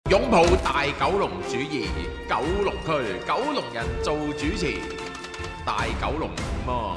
擁抱大九龍主義，九龍區九龍人做主持，大九龍麼？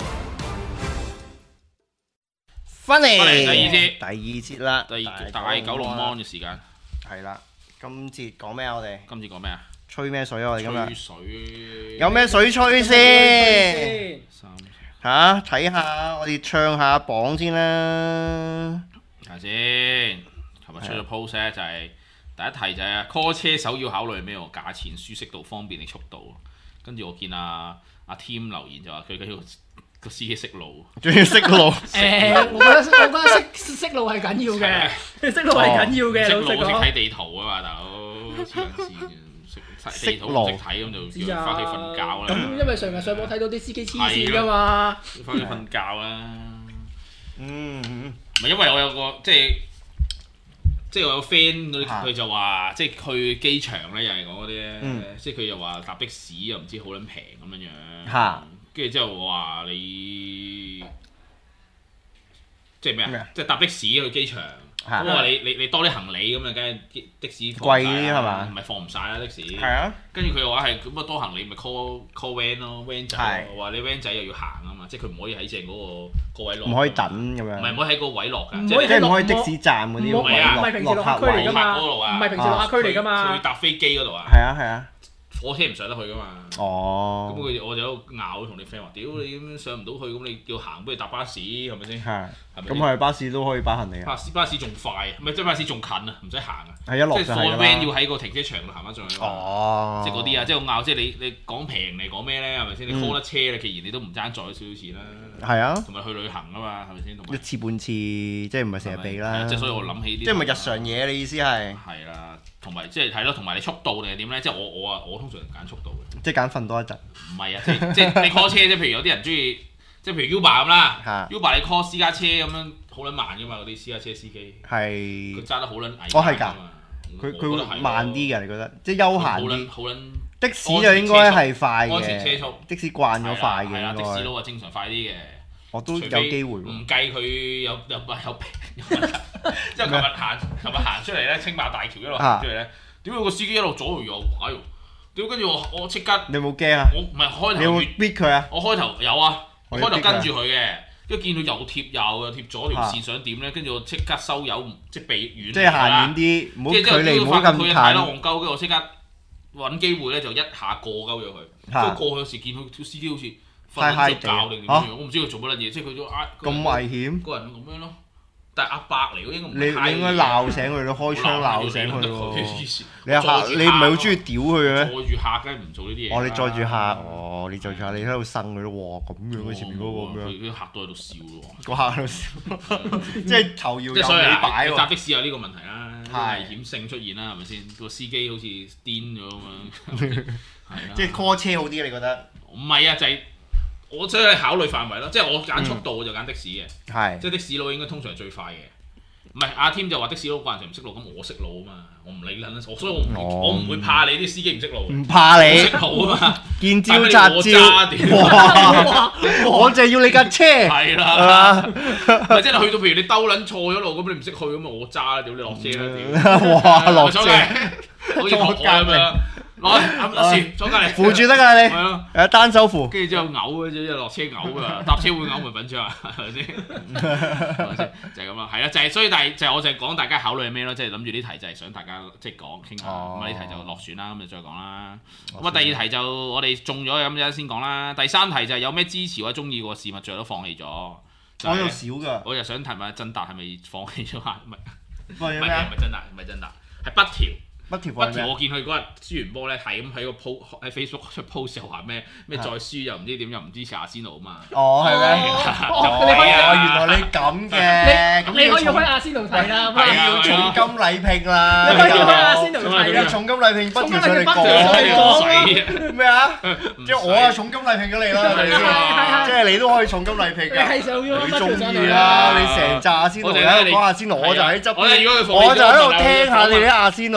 翻嚟第二節啦， 大九龍 mon 嘅時間係啦。今節講咩啊？我哋今次講咩啊？ 吹咩水啊？我哋今日吹水有咩水吹先？ 三睇下我哋唱下榜先啦。 睇下先。琴日出咗 post 咧，就係第一題就係 call 車手要考慮咩喎？價錢、舒適度、方便定速度。跟住我見阿 Tim 留言就話佢嗰個司機識路， 仲要識路。 我覺得識路係緊要嘅，識路係緊要嘅。 識路識老實講睇地圖啊嘛，大佬黐撚線，識地圖唔識睇咁就叫佢翻去瞓覺啦。 因為成日上網睇到啲司機黐線㗎嘛， 翻去瞓覺啦。 嗯， 唔係因為我有個即係我有 friend 嗰啲，佢就話即係去機場咧，又係講嗰啲咧，即係佢又話搭的士又唔知好撚平咁樣樣。 嚇！ 跟住之後我話你即係咩啊？即係搭的士去機場。咁我話你多啲行李咁啊，梗係的士貴啲係嘛？ 唔係放唔晒啦的士。 係啊。 跟住佢又話係咁啊，多行李咪 call van 咯 ，van 仔咯。我話你 van 仔又要行啊嘛，即係佢唔可以喺正嗰個位落。唔可以等咁樣。 唔係唔可以喺個位落㗎。 即係唔可以的士站嗰啲唔係平時落客區嚟㗎嘛，唔係平時落客區嚟㗎嘛。 去搭飛機嗰度啊。 係啊係啊。 火車唔上得去㗎嘛。 哦。 咁我就喺度拗同啲 friend 話：屌你咁樣上唔到去，咁你要行不如搭巴士係咪先？ 係。咁係巴士都可以擺行李啊。 巴士仲快啊，唔係即係巴士仲近啊，唔使行啊。 係一落就係啦。 即係 van 要喺個停車場度行翻上去。 哦。 即係嗰啲啊，即係我拗，即係你講平嚟講咩咧？係咪先？你 call 得車咧，既然你都唔爭再少少錢啦。 係啊。同埋去旅行啊嘛，係咪先？ 一次半次，即係唔係成日俾啦。 即係所以我諗起啲。 即係唔係日常嘢？你意思係？ 係啦，同埋即係係咯，同埋你速度定係點咧？即係我通常揀速度嘅。 即係揀瞓多一陣。 唔係啊，即係你 call 車，即係譬如有啲人中意，即係譬如 Uber 咁啦，Uber 你 call 私家車咁樣好撚慢噶嘛，嗰啲私家車司機。係。佢揸得好撚危險。 係㗎。佢會慢啲嘅，你覺得？即係休閒啲。 好撚。 的士就應該係快嘅。 安全車速。 的士慣咗快嘅。 係啊，的士佬啊正常快啲嘅。 我都有機會。 唔計佢有問題。即係琴日行出嚟咧，青馬大橋一路行出嚟咧，點解個司機一路左搖右擺喎？屌，跟住我即刻。你有冇驚啊？ 我唔係開頭。 你有冇逼佢啊？ 我開頭有啊，開頭跟住佢嘅，跟住見佢又貼右又貼左條線，想點咧？跟住我即刻收油，即係避遠。 即係行遠啲，唔好距離唔好咁近。 佢太啦戇鳩，跟住我即刻揾機會咧，就一下過鳩咗佢。跟住過去有時見到條司機好似瞓咗覺定點樣，我唔知佢做乜撚嘢，即係佢都咁危險。 個人咁樣咯。但係阿伯嚟嗰啲咁， 你應該鬧醒佢咯，開槍鬧醒佢喎。你唔係好中意屌佢嘅咩？ 載住客梗係唔做呢啲嘢。 你載住客，你載住客，你喺度呻佢咯喎，咁樣嘅前面嗰個咁樣。 佢客都喺度笑咯喎。 個客喺度笑，即係頭搖又尾擺喎。 搭的士有呢個問題啦，危險性出現啦，係咪先？個司機好似癲咗咁樣。 即係 call 車好啲，你覺得？ 唔係啊，就係。我即係考慮範圍咯，即係我揀速度我就揀的士嘅，即係的士佬應該通常係最快嘅。唔係阿 Tim 就話的士佬慣成唔識路，咁我識路啊嘛，我唔理撚，所以我唔會怕你啲司機唔識路。 唔怕你。 我識路啊嘛， 見招拆招。哇！我就要你架車。係啦。咪即係去到譬如你兜撚錯咗路，咁你唔識去咁我揸啦，屌你落車啦，屌！ 哇！落車。 好似學咁樣。攞嚟坐隔離扶住得㗎你， 係咯， 誒單手扶， 跟住之後嘔嘅啫，一落車嘔㗎，搭車會嘔咪品出啊，係咪先？就係咁啦，係啦，就係所以，但係就係我就係講大家考慮係咩咯，即係諗住呢題就係想大家即係講傾下，咁啊呢題就落選啦，咁就再講啦。咁啊第二題就我哋中咗咁一陣先講啦，第三題就係有咩支持或者中意個事物最後都放棄咗。 我有少㗎， 我就想提問曾達係咪放棄咗啊？唔係咩啊？ 唔係曾達，係北條。 北條我見佢嗰日輸完波咧，係咁喺個 post 喺 Facebook 出 post 又話咩再輸又唔知點又唔支持阿仙奴啊嘛。 哦，係咩？原來你咁嘅， 你可以開阿仙奴睇啦。 係要重金禮聘啦。 你可以開阿仙奴睇啦。 重金禮聘北條上嚟講咩啊？即係我啊重金禮聘咗你啦，即係你都可以重金禮聘㗎。你中意啦，你成紮阿仙奴喺度講阿仙奴，我就喺側邊，我就喺度聽下你啲阿仙奴經。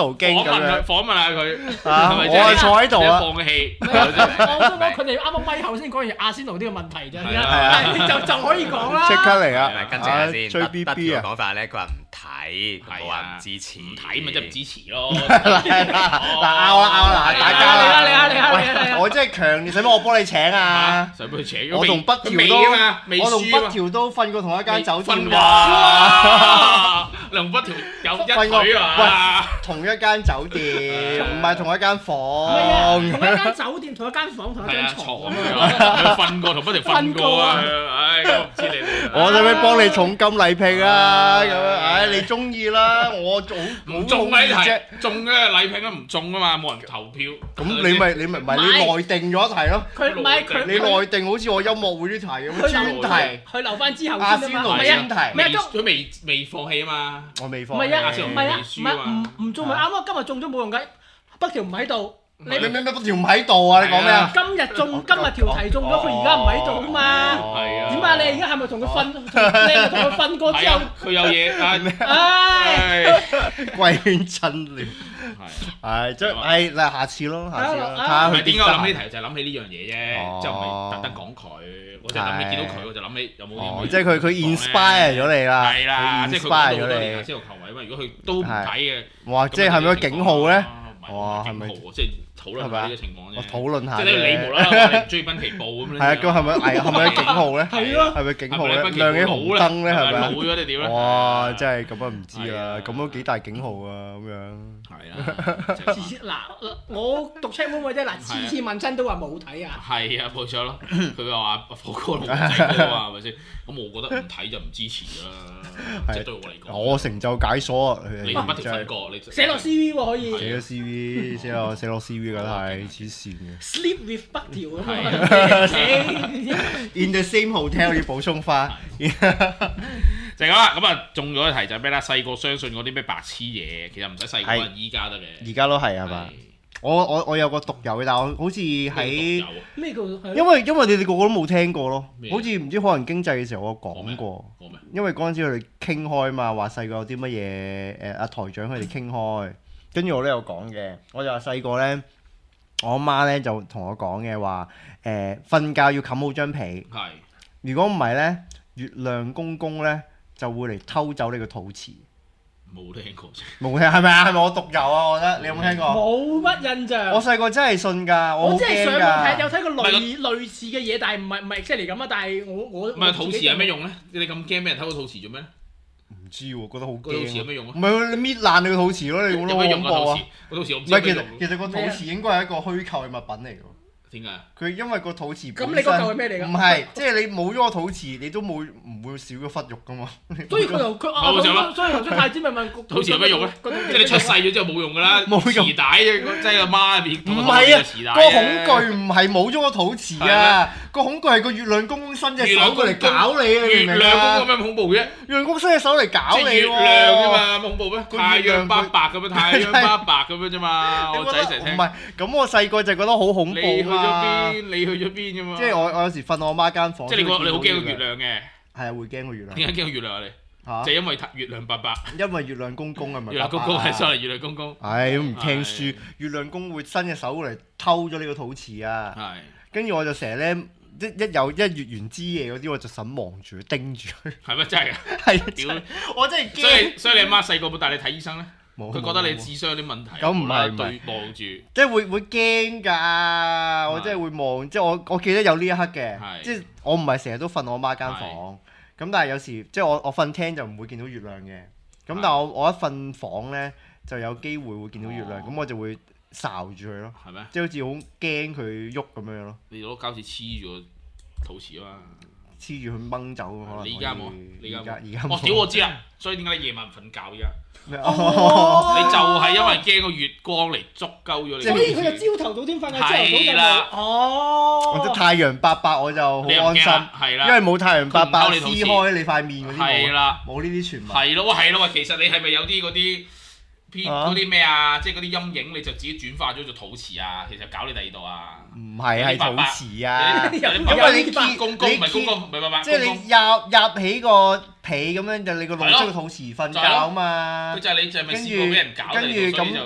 訪問下佢， 我係坐喺度啊， 放棄。 我想講佢哋啱啱咪後先講完阿仙奴呢個問題啫，就可以講啦。 即刻嚟啊！ 跟住下先， 追 B B 啊！ 講法咧，佢話唔睇，佢話唔支持， 唔睇咪即係唔支持咯。 嗱拗啦，大家啦， 你啊！ 我真係強烈，使乜我幫你請啊？ 使乜請？ 我同北條都瞓過同一間酒店㗎。 梁北條有一腿啊！ 同一間酒店，唔係同一間房。 同一間酒店，同一間房，同一張床咁樣。瞓過同北條瞓過啊！唉，我唔知你哋。 我使唔使幫你重金禮聘啊？咁樣，唉，你中意啦，我唔中咪係中嘅禮聘都唔中啊嘛，冇人投票。 咁你咪你內定咗一題咯。 佢唔係佢， 你內定好似我音樂會呢題咁專題， 佢留翻之後阿仙奴專題， 佢未放棄啊嘛。 我未放。 唔係啊，唔中咪啱咯，今日中咗冇用㗎，北條唔喺度。 你北條唔喺度啊？你講咩啊？ 今日條題中咗，佢而家唔喺度啊嘛。 係啊。 點解你而家係咪同佢瞓？你同佢瞓過之後， 佢有嘢。 唉， 貴圈真亂。係，即係嗱，下次咯，睇下佢點解我諗起題就係諗起呢樣嘢啫，就唔係特登講佢。我就諗起見到佢，我就諗起有冇啲。 即係佢 inspire 咗你啦。 係啦，即係佢講到好多年先有球迷啊嘛。如果佢都唔睇嘅， 哇！即係係咪個警號咧？ 哇！係咪即係討論下呢個情況啫？ 我討論下即係你無啦啦追奔奇報咁樣。 係啊，咁係咪警號咧？ 係咯。 係咪警號咧？亮起紅燈咧？係咪？ 老咗定點咧？ 哇！真係咁啊，唔知啦。咁都幾大警號啊，咁樣。 係啊。嗱，我讀車會唔會啫？嗱，次問親都話冇睇啊。 係啊，冇錯咯。佢話火哥老仔哥啊，係咪先？咁我覺得唔睇就唔支持啦。即係對我嚟講。 我成就解鎖啊！ 你不條分割，你寫落 CV 喎可以。 寫咗 CV，寫落 CV 覺得係黐線嘅。 Sleep with 北條咁啊。 In the same hotel 要補充翻。 就係咁啦，咁啊中咗一題就係咩啦？細個相信嗰啲咩白痴嘢，其實唔使細個，依家得嘅。 而家都係嘛？我有個獨有嘅，但係我好似喺咩叫？ 因為你哋個個都冇聽過咯，好似唔知可能經濟嘅時候我講過。因為嗰陣時佢哋傾開嘛，話細個有啲乜嘢阿台長佢哋傾開，跟住我都有講嘅。我就話細個咧，我阿媽咧就同我講嘅話瞓覺要冚好張被。 係。如果唔係咧，月亮公公咧就會嚟偷走你個肚臍。 冇聽過啫， 冇聽係咪啊？係咪我獨有啊？我覺得你有冇聽過？ 冇乜印象。 我細個真係信㗎，我真係上網睇有睇過類似嘅嘢，但係唔係 exactly 咁啊！但係我唔係肚臍有咩用咧？你咁驚俾人偷個肚臍做咩咧？ 唔知喎，覺得好驚。 個肚臍有咩用啊？ 唔係你搣爛你個肚臍咯，你覺得好恐怖啊？ 個肚臍我唔知咩用。 其實個肚臍應該係一個虛構嘅物品嚟㗎。 點解？佢因為個肚臍咁你嗰嚿係咩嚟㗎？ 唔係，即係你冇咗個肚臍，你都唔會少咗忽肉㗎嘛。 所以佢所以頭先太子咪問肚臍有咩用咧？即係你出世咗之後冇用㗎啦， 冇用。 臍帶啫，即係個媽入邊。 唔係啊，個恐懼唔係冇咗個肚臍啊，個恐懼係個月亮公公伸隻手過嚟搞你啊！ 月亮公公有咩恐怖嘅？ 月亮公公伸隻手嚟搞你喎。 月亮啫嘛，恐怖咩？太陽白白咁樣，太陽白白咁樣啫嘛。我仔成日聽。 唔係，咁我細個就覺得好恐怖啊！ 你去咗邊㗎嘛？ 即係我有時瞓我媽間房。 即係你好驚個月亮嘅。 係啊，會驚個月亮。 點解驚個月亮啊？你就因為月亮白白。 因為月亮公公係咪？ 月亮公公係所謂月亮公公。 係都唔聽書，月亮公會伸隻手嚟偷咗你個肚臍啊！ 係。跟住我就成日咧，一有月圓之夜嗰啲，我就神望住佢，盯住佢。 係咩？真係㗎？ 係屌！我真係驚。 所以你阿媽細個冇帶你睇醫生咧？佢覺得你智商有啲問題， 咁唔係對望住， 即係會驚㗎，我真係會望，即係我記得有呢一刻嘅，即係我唔係成日都瞓我媽間房，咁但係有時即係我瞓廳就唔會見到月亮嘅，咁但係我一瞓房咧就有機會會見到月亮，咁我就會睄住佢咯，係咩？即係好似好驚佢喐咁樣咯。你攞膠紙黐住個肚臍啊嘛！黐住佢掹走可能。你而家冇？你而家冇？屌我知啦，所以點解你夜晚唔瞓覺而家？你就係因為驚個月光嚟捉鳩咗你。 所以佢就朝頭早先瞓嘅，朝頭早就冇。 哦。 或者太陽伯伯我就好安心， 係啦， 因為冇太陽伯伯撕開你塊面嗰啲係啦， 冇呢啲傳聞。 係咯，係咯，其實你係咪有啲嗰啲？嗰啲咩啊，即係嗰啲陰影，你就自己轉化咗做肚臍啊！其實搞你第二度啊， 唔係肚臍啊， 因為你見公公唔係公公，唔係即係你入起個被咁樣，就你個露出個肚臍瞓覺啊嘛。 佢就係你就係咪試過俾人搞你，所以就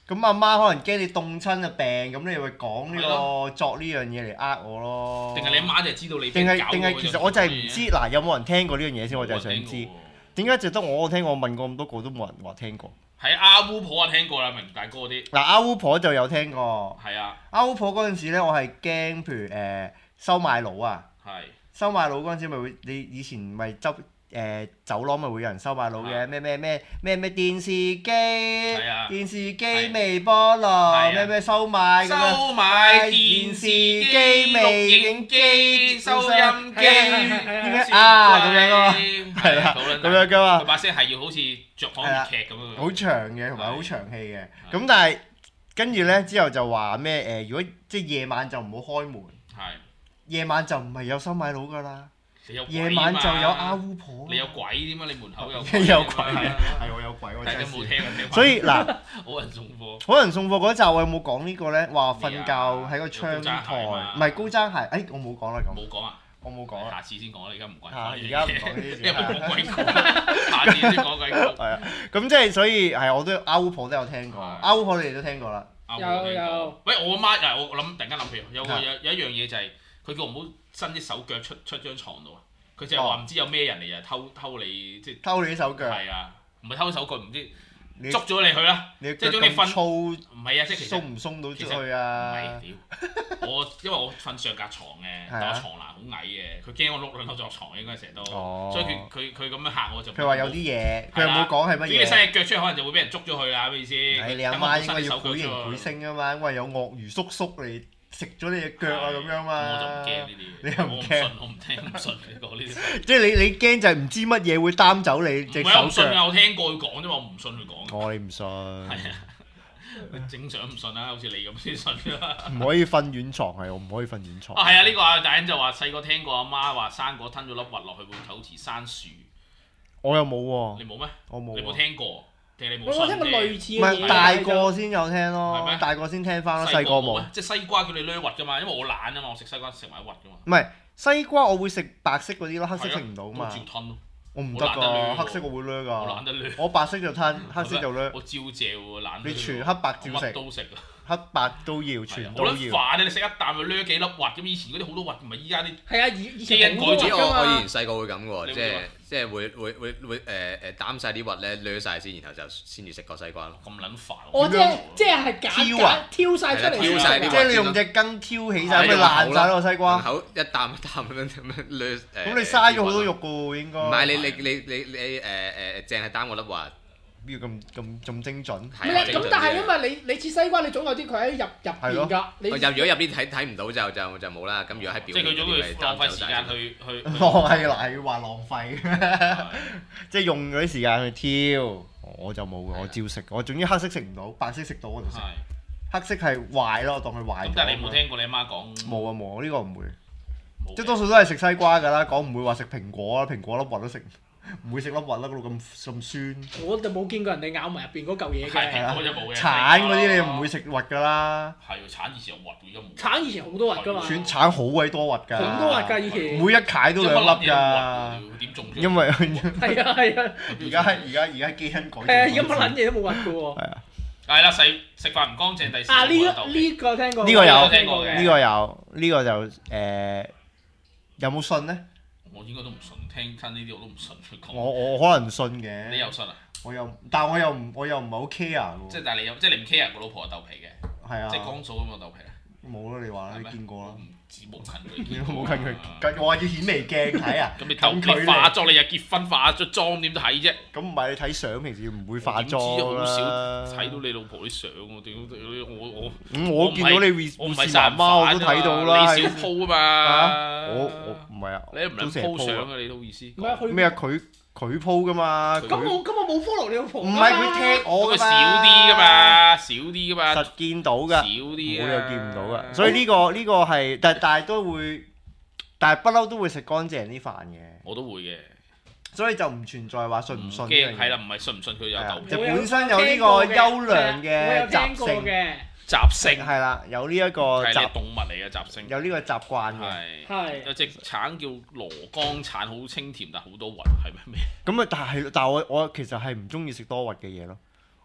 咁阿媽可能驚你凍親啊病，咁你會講呢個作呢樣嘢嚟呃我咯。 定係你阿媽就係知道你定係其實我就係唔知嗱，有冇人聽過呢樣嘢先？我就係想知點解淨得我聽過？我問過咁多個都冇人話聽過。 喺阿烏婆啊聽過啦，明大哥啲。 嗱阿烏婆就有聽過。 係啊。 阿烏婆嗰陣時咧，我係驚，譬如收買佬啊。 係。 收買佬嗰陣時咪會，你以前咪執走廊咪會有人收買佬嘅，咩電視機、電視機微波爐，咩收買咁樣。 收買電視機、錄影機、收音機， 咁樣噶嘛，係啦，咁樣噶嘛。 佢把聲係要好似著港粵劇咁樣。 好長嘅，同埋好長氣嘅。咁但係跟住咧之後就話咩如果即係夜晚就唔好開門。 係。夜晚就唔係有收買佬噶啦。夜夜晚就有阿烏婆。 你有鬼點啊？你門口有有鬼係我有鬼喎！ 大家冇聽啊！ 所以嗱， 好人送貨。 好人送貨嗰集我有冇講呢個咧？話瞓覺喺個窗台，唔係高踭鞋。我冇講啦咁。 冇講啊！ 我冇講啊！ 下次先講啦，而家唔關。 而家唔講呢啲。 因為冇鬼講，下次先講鬼講。 係啊，咁即係所以係我都阿烏婆都有聽過，阿烏婆你哋都聽過啦。 有。 喂，我阿媽我突然間諗起有一樣嘢就係佢叫我唔好伸啲手腳出張床度啊！佢就係話唔知有咩人嚟啊，偷你即係偷你啲手腳。 係啊，唔係偷手腳，唔知捉咗你去啦。即係將你瞓粗唔係啊，即係其實鬆唔鬆到出去啊？ 唔係屌，因為我瞓上格床嘅，但我床欄好矮嘅，佢驚我碌兩碌落床應該成日都，所以佢咁樣嚇我就。 佢話有啲嘢，佢有冇講係乜嘢？ 只要你伸隻腳出去，可能就會俾人捉咗去啊！咩意思？ 你阿媽應該要倍型倍聲啊嘛，因為有鱷魚叔叔嚟。食咗你隻腳啊咁樣嘛， 我就唔驚呢啲， 你又唔驚？ 我唔聽唔信你講呢啲。 即係你驚就係唔知乜嘢會擔走你隻手腳。 唔信啊！我聽過佢講啫嘛，我唔信佢講。 你唔信？係啊，正常唔信啦，好似你咁先信啦。 唔可以瞓軟床係，我唔可以瞓軟床。 係啊，呢個阿大欣就話細個聽過阿媽話生果吞咗粒核落去會好似生樹。 我又冇喎。 你冇咩？ 我冇。 你冇聽過？ 我聽過類似嘅嘢。 唔係大個先有聽咯，大個先聽翻咯，細個冇。 即係西瓜叫你攣核㗎嘛，因為我懶啊嘛，我食西瓜食埋核㗎嘛。 唔係西瓜，我會食白色嗰啲咯，黑色食唔到嘛。 我照吞咯。 我唔得㗎，黑色我會攣㗎。 我懶得攣。 我白色就吞，黑色就攣。 我照嚼喎，懶。 你全黑白照食。 都食。 黑白都要，全都要。 好撚煩啊！你食一啖就攣幾粒核咁，以前嗰啲好多核，唔係依家啲。 係啊，以前我以前細個會咁喎，即係會擔晒啲核咧，攣晒先，然後就先至食個西瓜咯。 咁撚煩。 我即係挑晒出嚟。 挑晒啲核。 即係你用隻羹挑起晒，咁咪爛晒咯個西瓜。 口一啖一啖咁樣攣咁你嘥咗好多肉㗎喎，應該。 唔係你淨係擔嗰粒核。 要咁精準？ 唔係咁，但係因為你切西瓜，你總有啲佢喺入邊㗎。如果入邊睇唔到就冇啦。咁如果喺表面， 即係佢總會浪費時間去。 係話浪費，即係用嗰啲時間去挑，我就冇嘅，我照食。我總之黑色食唔到，白色食到我就食。黑色係壞咯，我當佢壞咗。 但係你冇聽過你阿媽講？ 冇啊，呢個唔會。即係多數都係食西瓜㗎啦，講唔會話食蘋果啦，蘋果粒核都食。唔會食粒核啦，嗰度咁酸。我就冇見過人哋咬埋入邊嗰嚿嘢嘅。 係啊，冇嘅。 橙嗰啲你唔會食核㗎啦。 係喎，橙以前有核，而家冇。 橙以前好多核㗎嘛。 橙好鬼多核㗎。 好多核㗎以前。 每一塊都兩粒㗎。 點種？ 因為係啊。 而家基因改。 係啊，而家乜撚嘢都冇核㗎喎。 係啊。 係啦，食飯唔乾淨，第時呢個聽過。 呢個有聽過嘅。 呢個有，呢個就有冇信咧？ 我應該都唔信，聽親呢啲我都唔信佢講。 我可能信嘅。 你又信啊？ 但係我又唔係好 care 喎。 即係但係你唔 care 個老婆鬥皮嘅。係啊。即係江嫂咁樣鬥皮啊？ 冇啦，你話啦，你見過啦。 冇近佢。 冇近佢，我話要顯微鏡睇啊。 咁你化妝，你又結婚化咗妝點睇啫？ 咁唔係你睇相，平時唔會化妝好少睇到你老婆啲相喎，點我見到你護士媽媽我都睇到啦。 你少 po 啊嘛。 我唔係啊。 你唔係 po 相啊？你都好意思？ 咩啊？佢 po 噶嘛？ 咁我冇 follow 你老婆。 唔係佢踢我㗎嘛。 少啲㗎嘛，少啲㗎嘛。 實見到㗎。 少啲我又見唔到㗎。所以呢個係，但係都會，但係不嬲都會食乾淨啲飯嘅。 我都會嘅。 所以就唔存在話信唔信。 係啦，唔係信唔信佢有鬥皮。 就本身有呢個優良嘅習性。 習性係啦，有呢一個係動物嚟嘅習性， 有呢個習慣嘅。 係有隻橙叫羅江橙，好清甜，但係好多核，係咩？ 咁啊，但係我其實係唔中意食多核嘅嘢咯。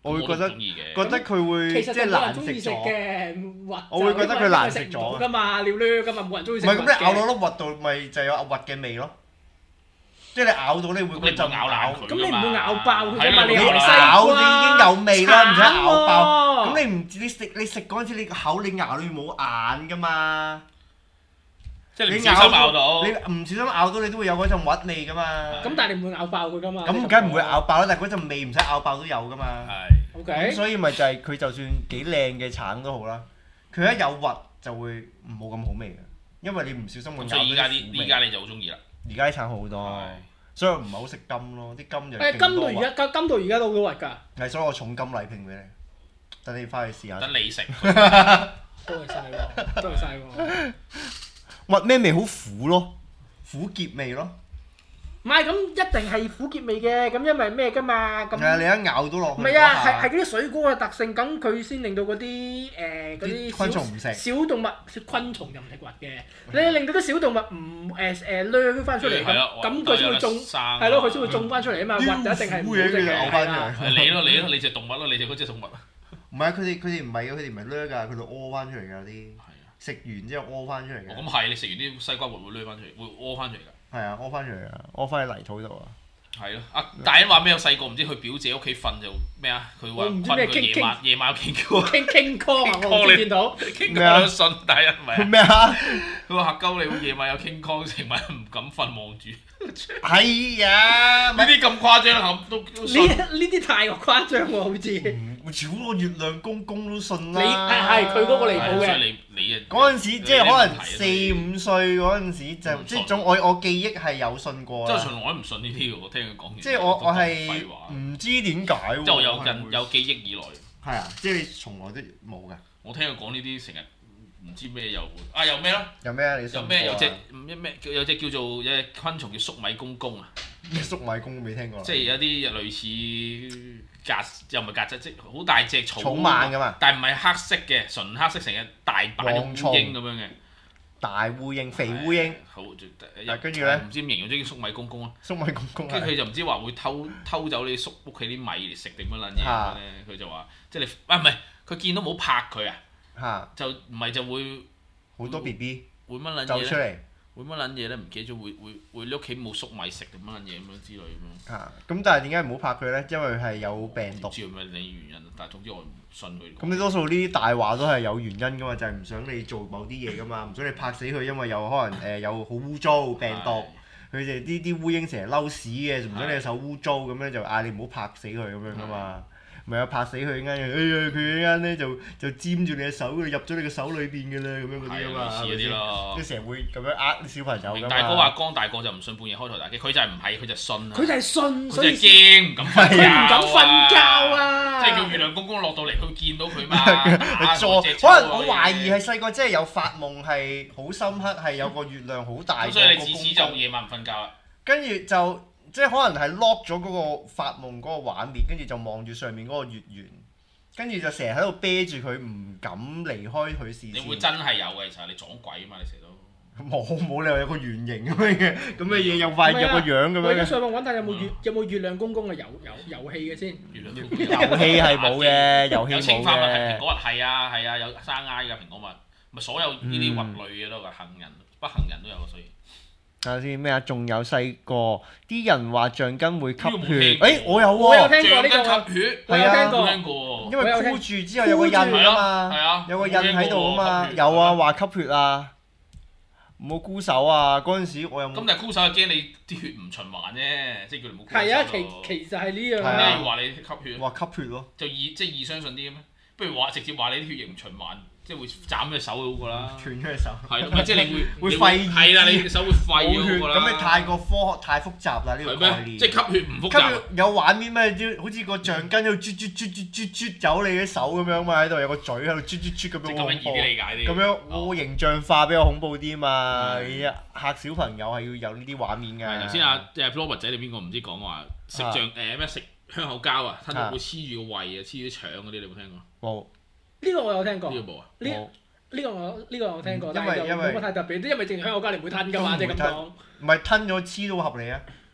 我會覺得佢會其實即係難食食咗。 嘅核， 我會覺得佢難食咗㗎嘛，尿㗎嘛，冇人中意食。 唔係咁，你咬到粒核度，咪就有核嘅味咯。即係你咬到你會嗰陣咬爛佢。 咁你唔會咬爆佢㗎嘛？ 你你咬就已經有味啦，唔使咬爆。 慘喎！ 咁你食嗰陣時，你個口你咬你冇眼㗎嘛？ 即係你唔小心咬到， 你唔小心咬到你都會有嗰陣核味㗎嘛。 咁但係你唔會咬爆佢㗎嘛？ 咁梗唔會咬爆啦，但係嗰陣味唔使咬爆都有㗎嘛。 係。 OK。 咁所以咪就係佢就算幾靚嘅橙都好啦，佢一有核就會冇咁好味嘅，因為你唔小心會咬到啲苦味。 所以依家你就好中意啦。 而家啲橙好多，所以我唔係好食柑咯，啲柑就誒柑到而家都好核㗎。 係，所以我重柑禮聘俾你，等你翻去試下。 等你食。 多謝曬喎，多謝曬喎。 核咩味？好苦咯，苦澀味咯。 唔係咁一定係苦澀味嘅，咁因為咩㗎嘛？咁係啊，你一咬到落去。 唔係啊，係嗰啲水果嘅特性，咁佢先令到嗰啲昆蟲唔食。 小動物昆蟲就唔食核嘅，你令到啲小動物唔掠翻出嚟咁佢先會種，係咯，佢先會種翻出嚟啊嘛。核就一定係唔好食嘅。 嘔翻出嚟。 你隻動物咯，你隻嗰隻動物。 唔係啊，佢哋唔係嘅，佢哋唔係掠㗎，佢哋屙翻出嚟㗎有啲。食完之後屙翻出嚟嘅。 咁係，你食完啲西瓜會掠翻出嚟，會屙翻出嚟㗎。 係啊，屙翻出嚟啊，屙翻喺泥土度啊。 係咯，阿大人話咩？我細個唔知去表姐屋企瞓就咩啊？佢話瞓佢夜晚有傾歌。 傾歌啊！我見到傾歌都信大人唔係咩啊？ 佢話嚇鳩你，夜晚有傾歌，成晚唔敢瞓望住。 係啊， 呢啲咁誇張都信。 呢啲太過誇張喎，好似。 超多月亮公公都信啦。 係佢嗰個離譜嘅。 嗰陣時即係可能4-5歲嗰陣時就即係總我記憶係有信過。 即係從來都唔信呢啲嘅，我聽佢講完。 即係我係唔知點解喎。 即係我有記憶以來。 係啊，即係你從來都冇㗎。 我聽佢講呢啲成日唔知咩有有咩咯？ 有咩啊？你有咩有隻叫做有隻昆蟲叫粟米公公啊？ 咩粟米公未聽過？ 即係有啲類似又唔係曱甴，即係好大隻草蜢㗎嘛， 但係唔係黑色嘅，純黑色成日大版烏蠅咁樣嘅。 大烏蠅，肥烏蠅。 好， 跟住咧， 唔知點形容啲粟米公公啊？ 粟米公公。 跟住佢就唔知話會偷走你屋企啲米嚟食定乜撚嘢咁咧？佢就話即係你唔係佢見到冇拍佢啊？就唔係就會好多 BB 會乜撚嘢走出嚟。 會乜撚嘢咧？唔記得咗會你屋企冇粟米食定乜撚嘢咁樣之類咁樣。 咁但係點解唔好拍佢咧？因為係有病毒。 唔知係咪你原因，但係總之我唔信佢。 咁你多數呢啲大話都係有原因噶嘛，就係唔想你做某啲嘢噶嘛，唔想你拍死佢，因為有可能有好污糟病毒。佢哋啲烏蠅成日嬲屎嘅，唔想你手污糟咁樣就嗌你唔好拍死佢咁樣噶嘛。咪有拍死佢啱嘅，佢一間咧就沾住你隻手，入咗你個手裏邊嘅啦，咁樣嗰啲啊嘛， 係咪先？ 即係成日會咁樣呃啲小朋友㗎嘛。 大哥話江大個就唔信半夜開台大機，佢就係唔係，佢就信啊。 佢就係信，所以驚唔敢瞓覺。 佢唔敢瞓覺啊！ 即係叫月亮公公落到嚟，佢見到佢嘛。 可能我懷疑係細個真係有發夢係好深刻，係有個月亮好大個公公。 所以你自此就夜晚唔瞓覺啦。 跟住就即係可能係 lock 咗嗰個發夢嗰個畫面，跟住就望住上面嗰個月圓。跟住就成日喺度啤住佢，唔敢離開佢視線。 你會真係有嘅，其實你撞鬼啊嘛！你成日都冇理由有個圓形咁樣嘅嘢，有塊有個樣咁樣嘅。 我而家上網揾下有冇月亮公公嘅遊戲嘅先。 遊戲係冇嘅，遊戲冇嘅。 有青花蜜係蘋果核，係啊有生挨㗎蘋果蜜，咪所有呢啲核類嘅都係杏仁、不杏仁都有，所以。 睇下先咩啊？仲有細個啲人話橡筋會吸血， 我有聽過呢個。 橡筋吸血， 係啊， 聽過。 因為箍住之後有個印啊嘛，有個印喺度啊嘛，有啊話吸血啊，唔好箍手啊！嗰陣時我有冇？ 咁但係箍手係驚你啲血唔循環啫，即係叫你唔好箍手。 係啊，其實係呢樣。 係啊，要話你吸血。 話吸血咯。 就易相信啲嘅咩？不如話直接話你啲血液唔循環。即係會斬隻手好過啦， 斷咗隻手。 係咯，即係你會廢。 係啦，你隻手會廢好過啦。 咁你太過科學太複雜啦呢個概念。 即係吸血唔複雜。 吸血有畫面咩？好似個橡筋喺度啜走你嘅手咁樣嘛，喺度有個嘴喺度啜咁樣。 即係咁樣易啲理解啲。 咁樣我形象化比較恐怖啲嘛，嚇小朋友係要有呢啲畫面㗎。 係頭先阿Robert仔你邊個唔知講話食咩食香口膠啊，吞到會黐住個胃啊，黐住啲腸嗰啲，你有冇聽過？ 冇。 呢個我有聽過。 呢個冇啊？ 呢個我聽過，但係冇乜太特別，因為淨係香口膠你唔會吞㗎嘛，即係咁講。 唔係吞咗黐都合理啊！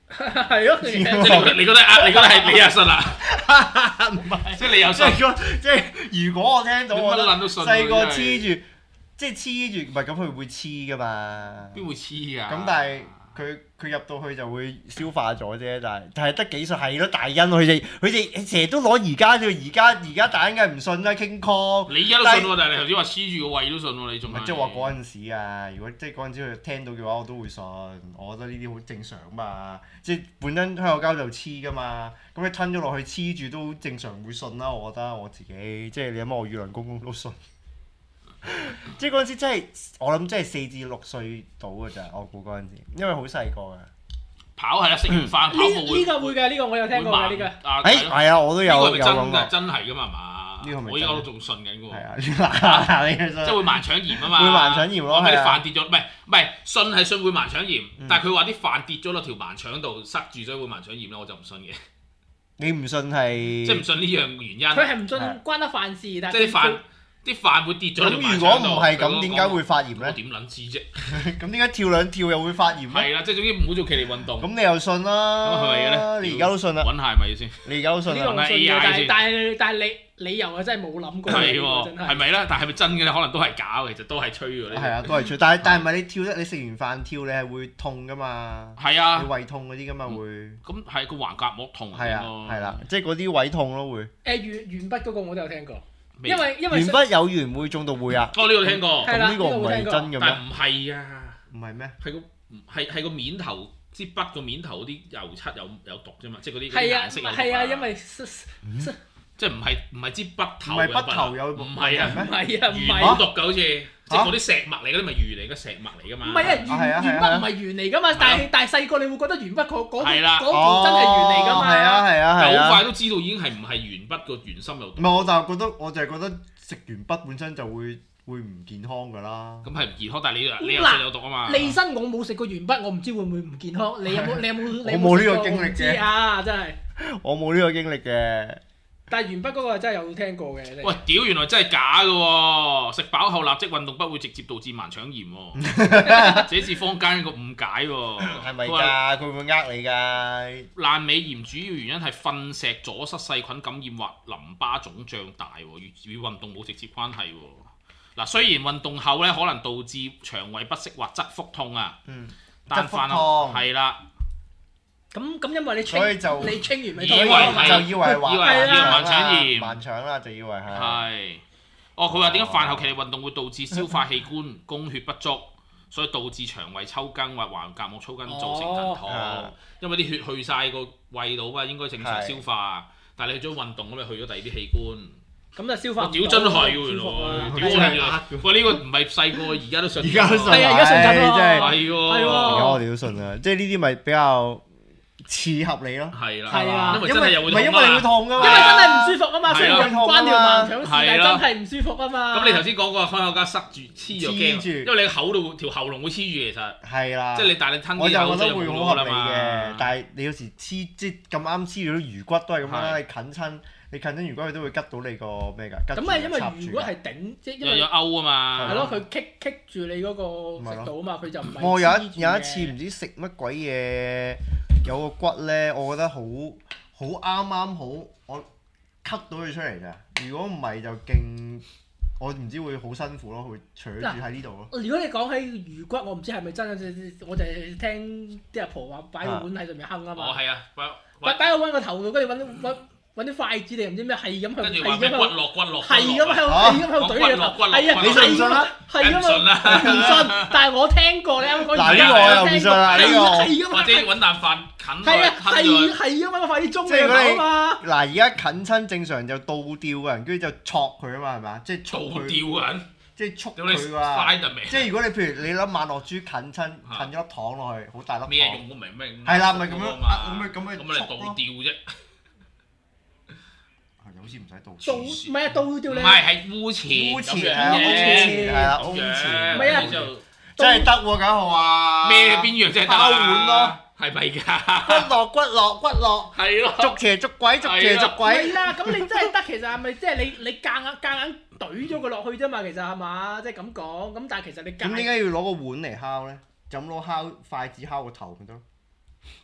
係咯， 即係你覺得係你又信啦？ 唔係， 即係你又信？ 即係如果我聽到我細個黐住，即係黐住，唔係咁佢會黐噶嘛？ 邊會黐㗎？ 咁但係佢入到去就會消化咗啫，但係得幾歲係咯？大恩佢哋成日都攞而家大恩梗係唔信啦，King Kong。 你而家都信喎，但係你頭先話黐住個胃都信喎，你仲係？ 即係話嗰陣時啊，如果即係嗰陣時佢聽到嘅話，我都會信。我覺得呢啲好正常嘛，即係本身香口膠就黐噶嘛，咁你吞咗落去黐住都正常會信啦。我覺得我自己即係你諗下，我月亮公公都信。即係嗰陣時真係，我諗真係4至6歲到㗎咋，我估嗰陣時，因為好細個㗎。 跑係啦，食完飯跑步呢個會㗎，呢個我有聽過㗎，呢個。 係啊，我都有講過。真係㗎嘛嘛？我依家都仲信緊㗎喎。 係啊， 即係會盲腸炎啊嘛。 會盲腸炎咯， 係啲飯跌咗，唔係信係信會盲腸炎，但係佢話啲飯跌咗落條盲腸度塞住咗會盲腸炎咧，我就唔信嘅。 你唔信係？ 即係唔信呢樣原因。 佢係唔信關得飯事，但係即係啲飯會跌咗喺條盲腸度。 咁如果唔係咁，點解會發炎咧？ 我點撚知啫？ 咁點解跳兩跳又會發炎咧？ 係啦，即係總之唔好做劇烈運動。 咁你又信啦？ 咁係咪嘅咧？ 你而家都信啦？ 揾下係咪先？ 你而家都信啦？ 呢個我信嘅，但係你理由啊真係冇諗過。 係喎，係咪咧？但係咪真嘅咧？可能都係假嘅，其實都係吹㗎。 係啊，都係吹。但係唔係你跳得？你食完飯跳你係會痛㗎嘛？ 係啊。 你胃痛嗰啲㗎嘛會？ 咁係個橫膈膜痛。 係啊，係啦，即係嗰啲胃痛咯會。 鉛筆嗰個我都有聽過。因為鉛筆有鉛會中到會啊！ 哦，呢個聽過。 咁呢個唔係真嘅咩？ 但唔係啊。 唔係咩？ 係個面頭支筆個面頭嗰啲油漆有毒啫嘛，即係嗰啲顏色有毒。 係啊，因為即係唔係支筆頭。 唔係筆頭有毒。 唔係啊， 唔係啊， 鉛有毒㗎好似，即係嗰啲石墨嚟嗰啲咪鉛嚟嘅石墨嚟㗎嘛。 唔係啊，鉛筆唔係鉛嚟㗎嘛，但係細個你會覺得鉛筆嗰係啦， 條真係鉛嚟㗎嘛。 係啊係啊係啊！ 好快都知道已經係唔係鉛筆個鉛芯有毒。 唔係我就係覺得食鉛筆本身就會唔健康㗎啦。 咁係唔健康，但係你又食有毒啊嘛。 利申我冇食過鉛筆，我唔知會唔會唔健康。你有冇？ 我冇呢個經歷嘅。 啊，真係。 我冇呢個經歷嘅。 但係鉛筆嗰個真係有聽過嘅。 喂，屌！原來真係假嘅喎！食飽後立即運動不會直接導致盲腸炎喎，這是坊間一個誤解喎。 係咪㗎？佢會唔會呃你㗎？ 爛尾炎主要原因係糞石阻塞細菌感染或淋巴腫脹大喎，與運動冇直接關係喎。嗱，雖然運動後咧可能導致腸胃不適或側腹痛啊，但飯後係啦。 咁因為你清完咪以為係盲腸炎， 盲腸啦就以為係。 係。哦，佢話點解飯後劇烈運動會導致消化器官供血不足，所以導致腸胃抽筋或橫膈膜抽筋造成疼痛。因為啲血去晒個胃度嘛，應該正常消化，但係你去咗運動咁咪去咗第二啲器官。 咁就消化唔到。 屌真係喎，原來。喂，呢個唔係細個，而家都信。 而家都信。 係啊，而家信緊喎。 係喎。 而家我哋都信啊，即係呢啲咪比較似合理咯。 係啦。 係啊。 因為真係又會痛啊。 因為你會痛㗎嘛。 因為真係唔舒服啊嘛，雖然關條盲腸事，但係真係唔舒服啊嘛。 咁你頭先講個開口膠塞住黐咗驚，因為你口度條喉嚨會黐住其實。係啦。 即係你但係你吞啲口水就冇啦嘛。我就覺得會好合理嘅，但係你有時黐即係咁啱黐咗啲魚骨都係咁啦，你近親。你近親如果佢都會吉到你個咩㗎？ 咁係因為如果係頂，即係因為有勾啊嘛。 係咯，佢棘住你嗰個食道啊嘛，佢就唔係。 我有一次唔知食乜鬼嘢，有個骨咧，我覺得好啱好，我咳到佢出嚟㗎。如果唔係就勁，我唔知會好辛苦咯，會坐住喺呢度咯。 如果你講起魚骨，我唔知係咪真嘅，我就係聽啲阿婆話擺個碗喺上面坑啊嘛。 哦，係啊， 擺個碗個頭度，跟住揾啲筷子定唔知咩，係咁跟住話咩骨落， 係咁喺度懟你頭，係啊， 你信唔信啦？ 係咁啊，唔信，但係我聽過，你啱啱講嗱呢個我又唔信啦，呢個或者揾啖飯近係啊，係咁啊，筷子中你頭啊嘛。 嗱而家近親正常就倒吊嘅人，跟住就戳佢啊嘛，係咪？即係倒吊嘅人， 即係戳佢啊！即係如果你譬如你粒萬樂珠近親近咗粒糖落去，好大粒糖。 咩用都明咩？ 係啦，咪咁樣咁咪倒吊啫。 好似唔使倒吊，唔係啊，倒吊你。 唔係係污錢， 污錢係啦，污錢。 唔係啊， 真係得喎，九號啊！ 咩邊樣真係得啊？ 包碗咯， 係咪㗎？ 骨落，係咯，逐邪逐鬼，逐邪逐鬼。 係啦，咁你真係得，其實係咪即係你夾硬懟咗佢落去啫嘛？其實係嘛？即係咁講，咁但係其實你咁點解要攞個碗嚟敲咧？就咁攞筷子敲個頭咪得咯？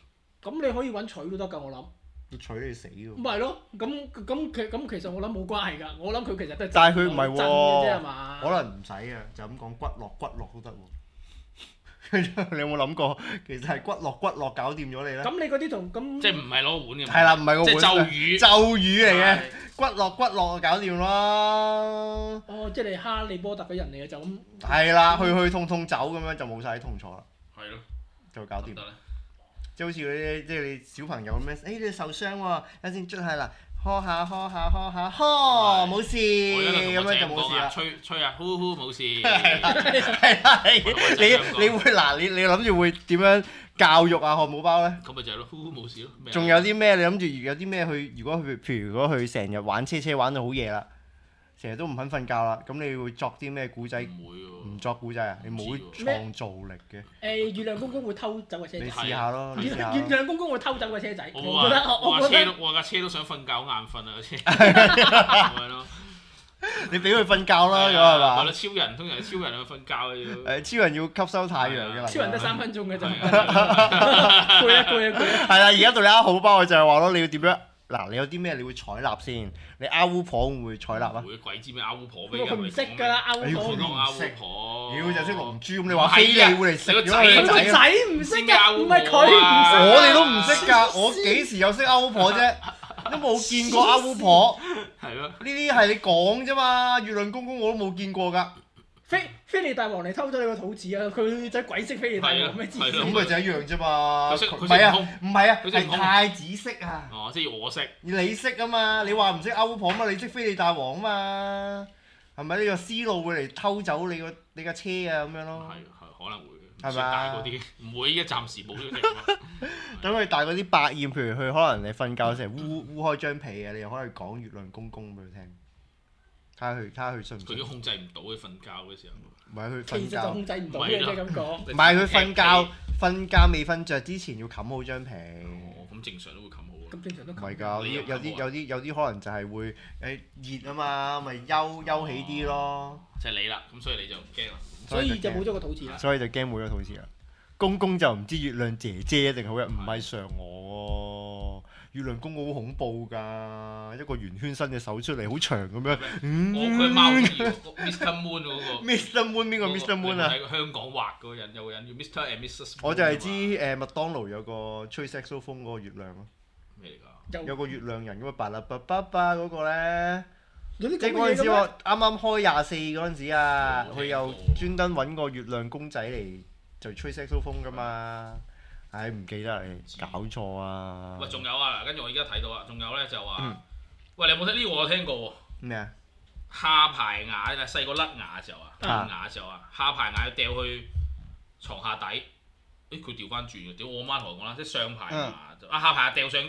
咁你可以揾取都得㗎，我諗。 要取你死喎！ 唔係咯，咁其實我諗冇關係㗎，我諗佢其實都係但係佢唔係喎， 震嘅啫係嘛？ 可能唔使啊，就咁講骨落都得喎。你有冇諗過，其實係骨落搞掂咗你咧？ 咁你嗰啲同咁即係唔係攞碗嘅？ 係啦，唔係個碗， 即係咒語嚟嘅，骨落搞掂咯。 哦，即係你哈利波特嘅人嚟嘅就咁。 係啦，去痛走咁樣就冇晒啲痛楚啦。 係咯， 就搞掂。即係好似嗰啲，即係你小朋友咁樣，你受傷喎，有先捽下啦，呵下，冇事，咁樣就冇事啦。 吹啊，呼冇事。 係啦，你會嗱，你諗住會點樣教育啊漢堡包咧？ 咁咪就係咯，呼冇事咯。 仲有啲咩？你諗住有啲咩去？如果佢成日玩車玩到好夜啦，成日都唔肯瞓覺啦，咁你會作啲咩古仔？ 唔會喎。 唔作古仔啊？你冇創造力嘅。 月亮公公會偷走個車仔。 你試下咯。 月亮公公會偷走個車仔。 我架車都想瞓覺眼瞓啊！車。係咯。 你俾佢瞓覺啦，咁係嘛？ 係咯，超人通常超人去瞓覺嘅要。 超人要吸收太陽嘅啦。 超人得3分鐘嘅啫。攰啊！ 係啦，而家到你啱好包，我就係話咯，你要點樣？嗱，你有啲咩你會採納先？你阿巫婆會唔會採納啊？ 鬼知咩阿巫婆俾佢唔識㗎啦，阿巫婆。 阿巫婆。 妖就識龍珠咁，你話飛利會嚟食咗佢個仔唔識㗎，唔係佢唔識。 我哋都唔識㗎，我幾時有識阿巫婆啫？都冇見過阿巫婆。 係咯。 呢啲係你講啫嘛，月亮公公我都冇見過㗎。 菲利大王嚟偷咗你個肚臍啊！佢仔鬼識菲利大王咩知？ 咁咪就一樣啫嘛。 唔係啊，係太子識啊。 哦，即係我識。 你識啊嘛？你話唔識歐婆嘛？你識菲利大王啊嘛？係咪呢個思路會嚟偷走你架車啊咁樣咯？ 係可能會。 係咪大嗰啲唔會，依家暫時冇咗隻。 等佢大嗰啲百厭，譬如佢可能你瞓覺成日烏開張被啊，你又可以講月亮公公俾佢聽。睇下佢信唔信？ 佢都控制唔到佢瞓覺嘅時候。 唔係佢瞓覺。 其實就控制唔到嘅，即係咁講。 唔係佢瞓覺未瞓着之前要冚好張被。 哦，咁正常都會冚好。 咁正常都冚。 唔係㗎，有啲可能就係會熱啊嘛，咪休起啲咯。 就係你啦，咁所以你就唔驚啦。 所以就冇咗個肚臍啦。 所以就驚冇咗肚臍啦。公公就唔知月亮姐姐定好人，唔係常我喎。月亮公公好恐怖㗎，一個圓圈伸隻手出嚟，好長咁樣。 佢貓兒 Mr Moon 嗰個。 Mr Moon 邊個 Mr Moon 啊？ 喺香港畫嗰個人有個人叫 Mr and Mrs。 我就係知麥當勞有個吹 saxophone 嗰個月亮咯。 咩嚟㗎？ 有個月亮人咁啊，巴啦巴巴巴嗰個咧。 即係嗰陣時我啱啱開24嗰陣時啊，佢又專登揾個月亮公仔嚟就吹 saxophone 㗎嘛。唉，唔記得你搞錯啊！ 喂，仲有啊，跟住我而家睇到啊，仲有咧就話，喂，你有冇睇呢個？我聽過喎。 咩啊？ 下排牙細個甩牙嘅時候啊，掉牙嘅時候啊，下排牙要掉去床下底。佢調翻轉嘅，屌我媽同我講啦，即係上排牙下排牙掉上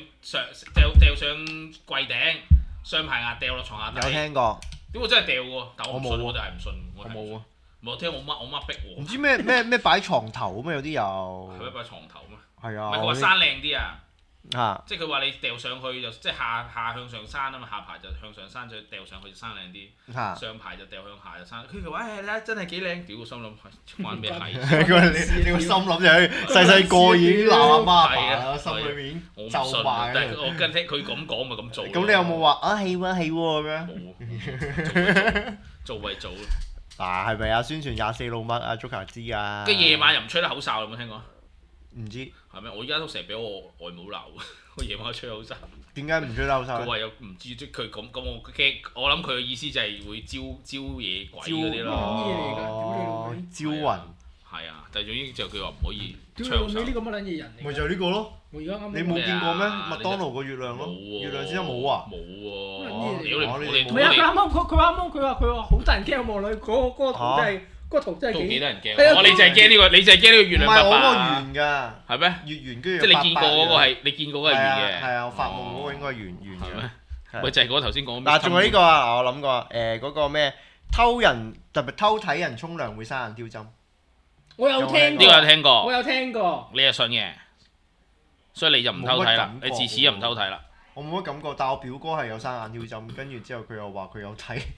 櫃頂，上排牙掉落床下底。 有聽過？ 屌我真係掉喎，但我唔信，我就係唔信。 我冇啊！ 我聽我媽逼我。 唔知咩擺床頭咩？有啲有。 係咩擺床頭咩？ 係啊。 唔係佢話生靚啲啊！ 嚇！ 即係佢話你掉上去就即係下向上山啊嘛，下排就向上山，再掉上去就生靚啲。上排就掉向下就生。佢話誒真係幾靚，屌我心諗關咩係？ 你個心諗就係細細個已經鬧阿媽阿爸啦，心裏面就話。 但係我跟聽佢咁講咪咁做。 咁你有冇話啊係喎咁樣？ 冇。做為做。 嗱係咪啊？宣傳24老麥啊，Joker 知啊。 跟住夜晚又唔吹得口哨，有冇聽過？ 唔知係咩？我而家都成日俾我外母鬧，我夜晚吹口哨。 點解唔吹口哨？ 佢話有唔知即佢咁我驚，我諗佢嘅意思就係會招嘢鬼嗰啲咯。 哦，招魂。 係啊，但係總之就佢話唔可以吹口哨。 呢個乜撚嘢人嚟？ 咪就係呢個咯。 我而家啱。 你冇見過咩？麥當勞個月亮咯。月亮先生冇啊？ 冇喎。 屌你！ 唔係啊！佢話好得人驚望女嗰個圖真係。個圖真係幾得人驚，我你就係驚呢個，你就係驚呢個月亮爸爸。 唔係我嗰個圓㗎， 係咩？ 月圓跟住即係你見過嗰個係，你見過嗰個係圓嘅。 係啊，我發夢嗰個應該係圓嘅。 喂，就係嗰頭先講。 嗱，仲有呢個啊，我諗過嗰個咩偷人特別偷睇人沖涼會生眼挑針。 我有聽過。 呢個有聽過。 我有聽過。 你係信嘅，所以你就唔偷睇啦。你自此就唔偷睇啦。 我冇乜感覺，但我表哥係有生眼挑針，跟住之後佢又話佢有睇。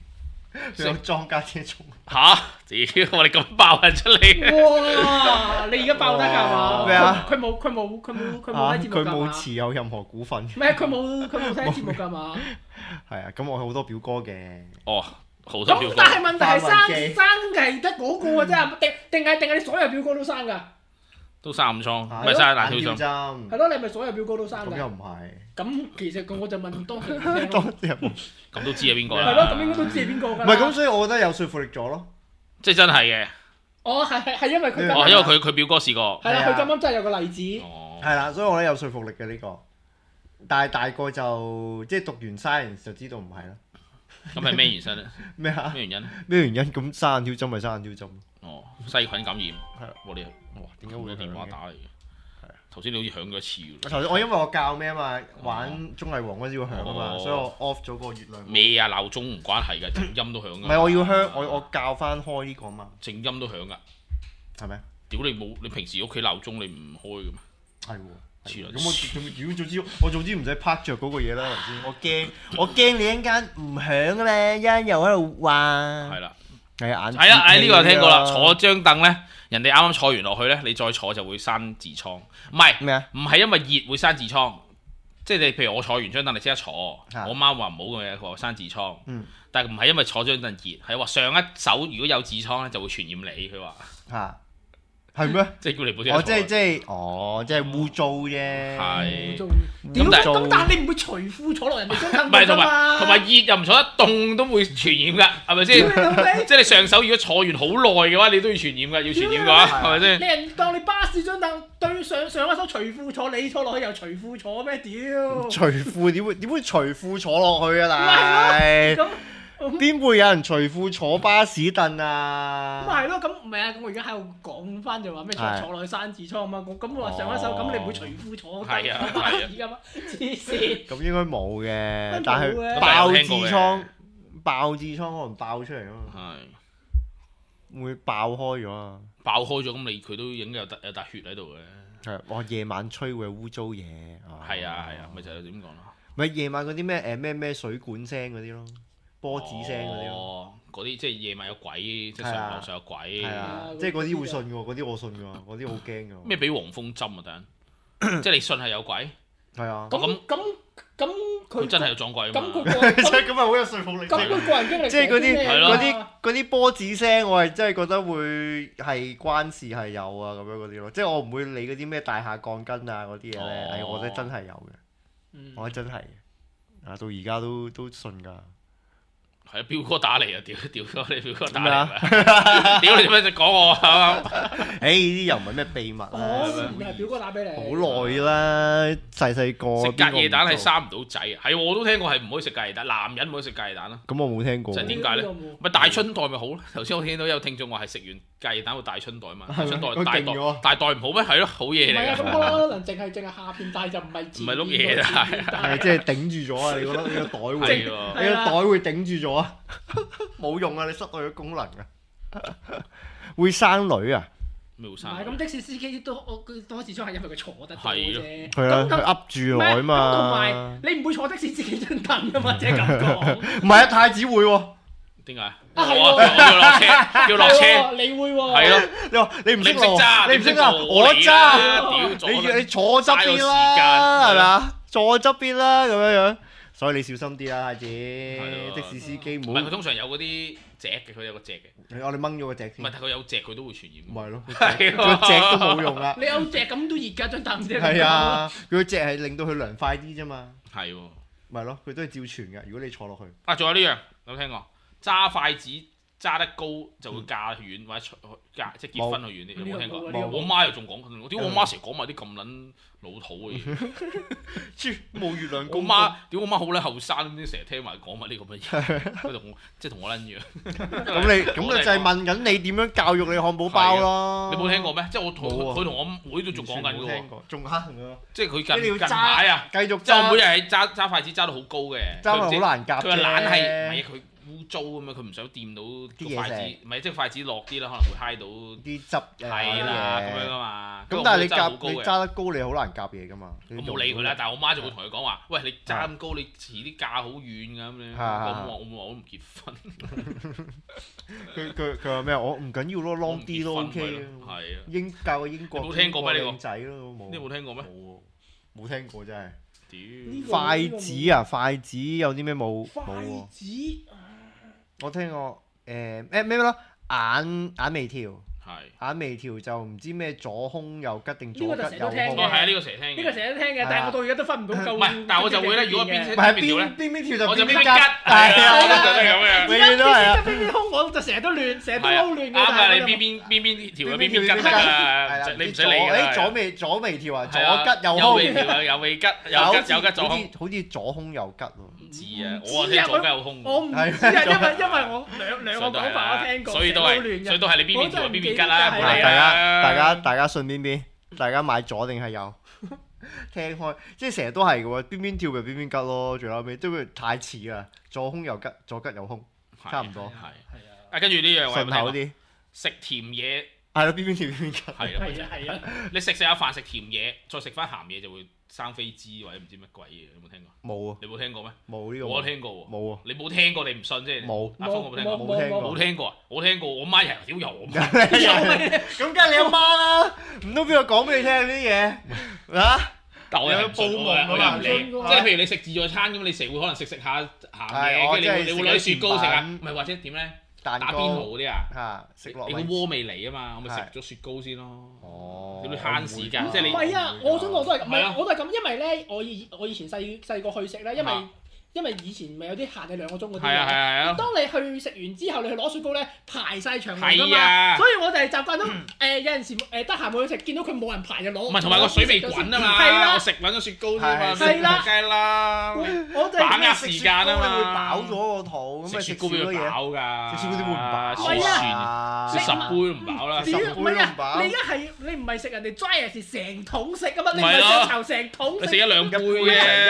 有裝家姐充。 嚇！屌，我哋咁爆人出嚟。 哇！你而家爆得㗎嘛？ 咩啊？ 佢冇睇節目㗎嘛？ 佢冇持有任何股份。 唔係佢冇睇節目㗎嘛？ 係啊，咁我好多表哥嘅。 哦，好多表哥。 咁但係問題係生係得嗰個啫，定係你所有表哥都生㗎？ 都生暗瘡，咪生大跳針。 係咯，你咪所有表哥都生㗎？ 咁又唔係。 咁其實我就問當時咁都知係邊個啦？ 係咯，咁應該都知係邊個㗎。 唔係咁，所以我覺得有說服力咗咯。 即係真係嘅。 哦，係因為佢。 哦，因為佢表哥試過。 係啦，佢咁啱真係有個例子。 哦。 係啦，所以我覺得有說服力嘅呢個。但係大個就即係讀完 science 就知道唔係啦。 咁係咩原因咧？ 咩啊？ 咩原因？ 咩原因？咁生眼挑針咪生眼挑針。 哦，細菌感染。 係啊， 我哋哇，點解會有電話打嚟嘅？ 係啊， 頭先你好似響咗一次喎。 頭先我因為我教咩啊嘛，玩綜藝王嗰陣時會響啊嘛，所以我 off 咗個月亮。 咩啊？鬧鐘唔關係㗎，靜音都響㗎。 唔係我要響，我教翻開呢個嘛。 靜音都響㗎。 係咪？ 屌你冇！你平時屋企鬧鐘你唔開㗎咩？ 係喎。 咁我早知唔使拍着嗰個嘢啦，頭先我驚你一陣間唔響啊咩，一陣又喺度話。係啦。 係啊， 係啊，呢個就聽過啦。坐張凳咧，人哋啱啱坐完落去咧，你再坐就會生痔瘡。唔係咩啊？ 唔係因為熱會生痔瘡，即係你譬如我坐完張凳，你即刻坐。我媽話唔好嘅，佢話生痔瘡。但係唔係因為坐張凳熱，係話上一手如果有痔瘡咧，就會傳染你。佢話嚇係咩？ 即係叫你冇即係污糟啫。 係。 咁但係你唔會除褲坐落人哋張凳度㗎嘛？ 同埋熱又唔坐得，凍都會傳染㗎，係咪先？即係你上手如果坐完好耐嘅話，你都要傳染㗎，要傳染嘅話，係咪先？ 你人當你巴士張凳對上一手除褲坐，你坐落去又除褲坐咩？屌！ 除褲點會除褲坐落去啊？但係邊會有人除褲坐巴士凳啊？ 咁係咯，咁唔係啊！咁我而家喺度講翻就話咩坐落去生痔瘡啊嘛！咁我話上一手咁你唔會除褲坐巴士㗎嘛？黐線！ 咁應該冇嘅，但係爆痔瘡可能爆出嚟啊嘛。係會爆開咗啊！ 爆開咗咁佢都應該有笪血喺度嘅。 係我夜晚吹會污糟嘢。 係啊，咪就係點講咯？ 咪夜晚嗰啲咩水管聲嗰啲咯。波子聲嗰啲咯， 嗰啲即係夜晚有鬼，即係上樓上有鬼。係啊，即係嗰啲會信㗎喎，嗰啲我信㗎喎，嗰啲好驚㗎。 咩俾黃蜂針啊？等，即係你信係有鬼？ 係啊。 咁佢真係有撞鬼啊嘛！ 咁咪好有說服力。 咁佢個人經歷， 即係嗰啲波子聲，我係真係覺得會係關事係有啊咁樣嗰啲咯。即係我唔會理嗰啲咩大廈鋼筋啊嗰啲嘢咧，我覺得真係有嘅。我覺得真係啊，到而家都信㗎。 係啊，表哥打嚟啊！屌咗你表哥打嚟啊！屌你做咩就講我啊？ 呢啲又唔係咩秘密啊！ 唔係表哥打俾你。 好耐啦，細個食隔夜蛋係生唔到仔啊！係我都聽過係唔可以食隔夜蛋，男人唔可以食隔夜蛋啦。 咁我冇聽過。 就係點解咧？咪大春代咪好咯？頭先我聽到有聽眾話係食完隔夜蛋會大春代嘛？大春代大代唔好咩？係咯，好嘢嚟㗎。 咁可能淨係下邊大就唔係碌嘢啦， 係即係頂住咗啊！你覺得你個袋會你個袋會頂住咗？冇用啊！你失去咗功能啊！會生女啊？ 咩會生？ 唔係咁的士司機都多痔瘡係因為佢坐得多啫。 係啊，佢噏住耐啊嘛。 同埋你唔會坐的士司機張凳㗎嘛？即係咁講。 唔係啊，太子會喎。 點解？ 係喎，要落車。 你會喎。 係咯。 你話你唔識揸， 你唔識揸，我揸。你坐側邊啦，係咪啊？坐側邊啦，咁樣樣。所以你小心啲啦，太子。的士司機唔好。 唔係佢通常有嗰啲隻嘅，佢有個隻嘅。 我哋掹咗個隻先。 唔係，佢有隻佢都會傳染。 唔係咯，個隻都冇用啦。 你有隻咁都熱㗎，張凳啫。 係啊，佢個隻係令到佢涼快啲啫嘛。 係喎。 咪咯，佢都係照傳㗎。如果你坐落去。 啊，仲有呢樣有冇聽過？揸筷子揸得高就會嫁遠或者即係結婚去遠啲，有冇聽過？我媽又仲講，點我媽成日講埋啲咁撚老土嘅嘢？ 冇月亮公。 我媽好撚後生，成日聽埋講埋呢咁嘅嘢，佢同即係同我撚樣。 咁你就係問緊你點樣教育你漢堡包咯？ 你冇聽過咩？即係佢同我妹都仲講緊嘅喎。 仲黑㗎。 即係佢近排啊， 繼續即係我每日係揸筷子揸到好高嘅。 揸到好難夾啫。 佢話懶係唔係佢？ 污糟咁樣，佢唔想掂到啲嘢個筷子， 食唔係即係筷子落啲啦，可能會揩到啲汁係啦咁樣噶嘛。 咁但係你揸得高，你好難夾嘢噶嘛。 我冇理佢啦，但係我媽就會同佢講話：喂，你揸咁高，你遲啲嫁好遠㗎咁樣。我唔結婚。 佢話咩？我唔緊要咯，long 啲都 OK 係啊。 教個英國冇聽過咩呢個靚仔咯，冇。 你有冇聽過咩？ 冇聽過真係。 屌！ 筷子啊，筷子有啲咩冇？ 筷子。 我聽過咩咯？眼眉條。眼眉條就唔知咩左胸右吉定左吉右胸。 係啊，呢個成日聽嘅。 呢個成日都聽嘅，但係我到而家都分唔到夠。 唔係，但係我就會咧，如果邊條咧， 邊條就我就邊吉。 係啊，我就係咁樣。 永遠都係啊。 邊胸我就成日都亂，成日都撈亂嘅。 啱啊！你邊條邊吉啊？你唔使理㗎。 左眉條啊，左吉右胸。 右眉條啊，右眉吉，右吉左胸。 好似左胸右吉喎。 唔知啊，我聽左吉右胸。 我唔知啊，因為我兩個講法我聽過， 所以都係你邊條邊吉啦。 大家信邊？大家買左定係右？聽開，即係成日都係嘅喎，邊跳就邊吉咯，最後尾都會太似啦，左胸右吉，左吉右胸，差唔多。 係啊。跟住呢樣順口啲， 食甜嘢。 係咯，邊跳邊吉。 係啊。 你食下飯食甜嘢，再食翻鹹嘢就會生飛滋或者唔知乜鬼嘢，有冇聽過？冇啊！你冇聽過咩？冇呢個。我聽過喎。冇啊！你冇聽過，你唔信啫。冇。阿峰有冇聽過？冇聽過啊！我聽過，我媽日日屌油。 咁梗係你阿媽啦，唔通邊個講俾你聽呢啲嘢啊？ 但我又唔信，我又唔理。即係譬如你食自助餐咁，你成日會可能食下鹹嘢，跟住你會攞啲雪糕食啊，唔係或者點咧？打邊爐嗰啲啊，食落你個鍋未嚟啊嘛，我咪食咗雪糕先咯。哦，點會慳時間？即係你唔係啊！我想講都係咁，唔係我都係咁，因為咧，我以前細個去食咧，因為以前咪有啲限你2個鐘嗰啲嘅。係。當你去食完之後，你去攞雪糕咧，排晒長龍㗎嘛。所以我哋習慣都有陣時得閒冇去食，見到佢冇人排就攞。 唔係同埋個水未滾啊嘛。係啦。我食撚咗雪糕啫嘛。 係啦。 梗係啦。 我就把握時間啊嘛。 會飽咗個肚，咁咪食少咗嘢。 飽㗎。 食雪糕點會唔飽？ 係啊。 食10杯都唔飽啦。 10杯都唔飽。 你而家係你唔係食人哋 dry 係成桶食㗎嘛？你唔係上頭成桶食。 你食一兩杯啫。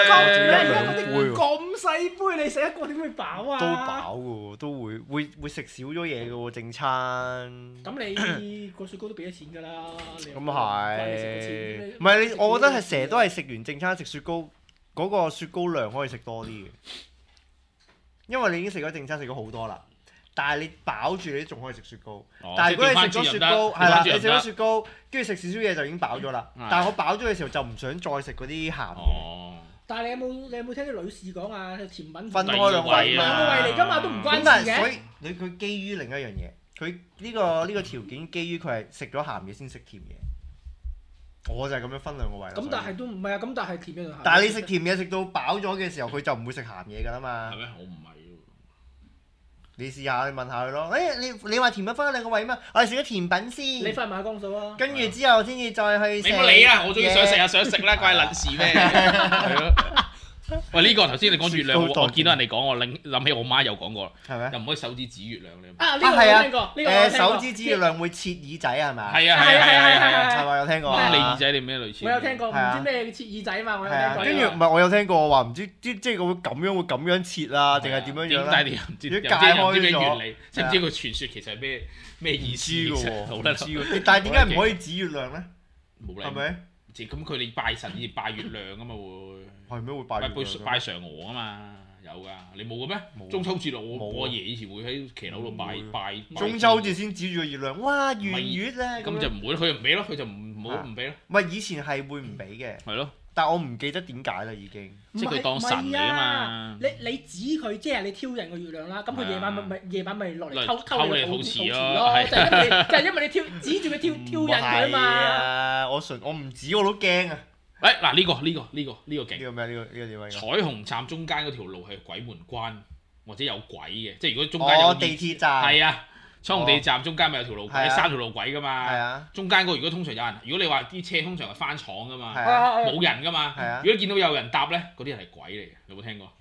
咁細杯你食一個點會飽啊？ 都飽嘅喎，都會食少咗嘢嘅喎，正餐。 咁你個雪糕都俾咗錢㗎啦。 咁係。唔係你，我覺得係成日都係食完正餐食雪糕，嗰個雪糕量可以食多啲嘅。因為你已經食咗正餐食咗好多啦，但係你飽住你仲可以食雪糕。但係如果你食咗雪糕，係啦，你食咗雪糕，跟住食少少嘢就已經飽咗啦。但係我飽咗嘅時候就唔想再食嗰啲鹹嘢。 但係你有冇聽啲女士講啊？甜品分開兩個胃嚟㗎嘛，都唔關事嘅。 但係所以佢基於另一樣嘢，佢呢個條件基於佢係食咗鹹嘢先食甜嘢。我就係咁樣分兩個胃。 咁但係都唔係啊！咁但係甜嘢同鹹。 但係你食甜嘢食到飽咗嘅時候，佢就唔會食鹹嘢㗎啦嘛。 係咩？我唔係喎。 你試下，你問下佢咯。你話甜品分咗兩個胃咩？我哋食咗甜品先。 你分埋光數啊！ 跟住之後先至再去食。 你唔好理啦，我中意想食啊，想食啦，關你撚事咩？係咯。喂，呢個頭先你講月亮，我見到人哋講，我諗起我媽有講過啦。係咪？又唔可以手指指月亮你。 啊，呢個我聽過。 手指指月亮會切耳仔係咪？ 係啊係啊係咪有聽過？ 你耳仔定咩類似？ 我有聽過，唔知咩切耳仔嘛？我有聽過。 跟住唔係我有聽過話唔知即係會咁樣切啊，定係點樣樣咧？ 點解你又唔知？ 解開咗， 原理知唔知個傳說其實係咩意思嘅喎？ 唔知喎。但係點解唔可以指月亮咧？ 冇理。 係咪？ 咁佢哋拜神以拜月亮啊嘛會。 係咩會拜月亮？ 拜嫦娥啊嘛，有㗎，你冇嘅咩？中秋節我阿爺以前會喺騎樓度拜。 中秋節先指住個月亮，哇圓月咧！ 咁就唔會，佢就唔俾咯，佢就唔俾咯。 唔係以前係會唔俾嘅。係咯。但我唔記得點解啦，已經。 即係佢當神嚟啊嘛！ 你指佢即係你挑釁個月亮啦，咁佢夜晚咪落嚟偷你肚臍咯， 就係因為你指住佢挑釁佢啊嘛！ 我唔指我都驚啊！ 嗱呢個勁。 呢個咩？呢個點樣？ 彩虹站中間嗰條路係鬼門關，或者有鬼嘅，即係如果中間有地鐵站。係啊，彩虹地鐵站中間咪有條路軌，三條路軌㗎嘛。 係啊。 中間嗰如果通常有人，如果你話啲車通常係翻廠㗎嘛，冇人㗎嘛。 係啊。 如果見到有人搭咧，嗰啲人係鬼嚟嘅，有冇聽過？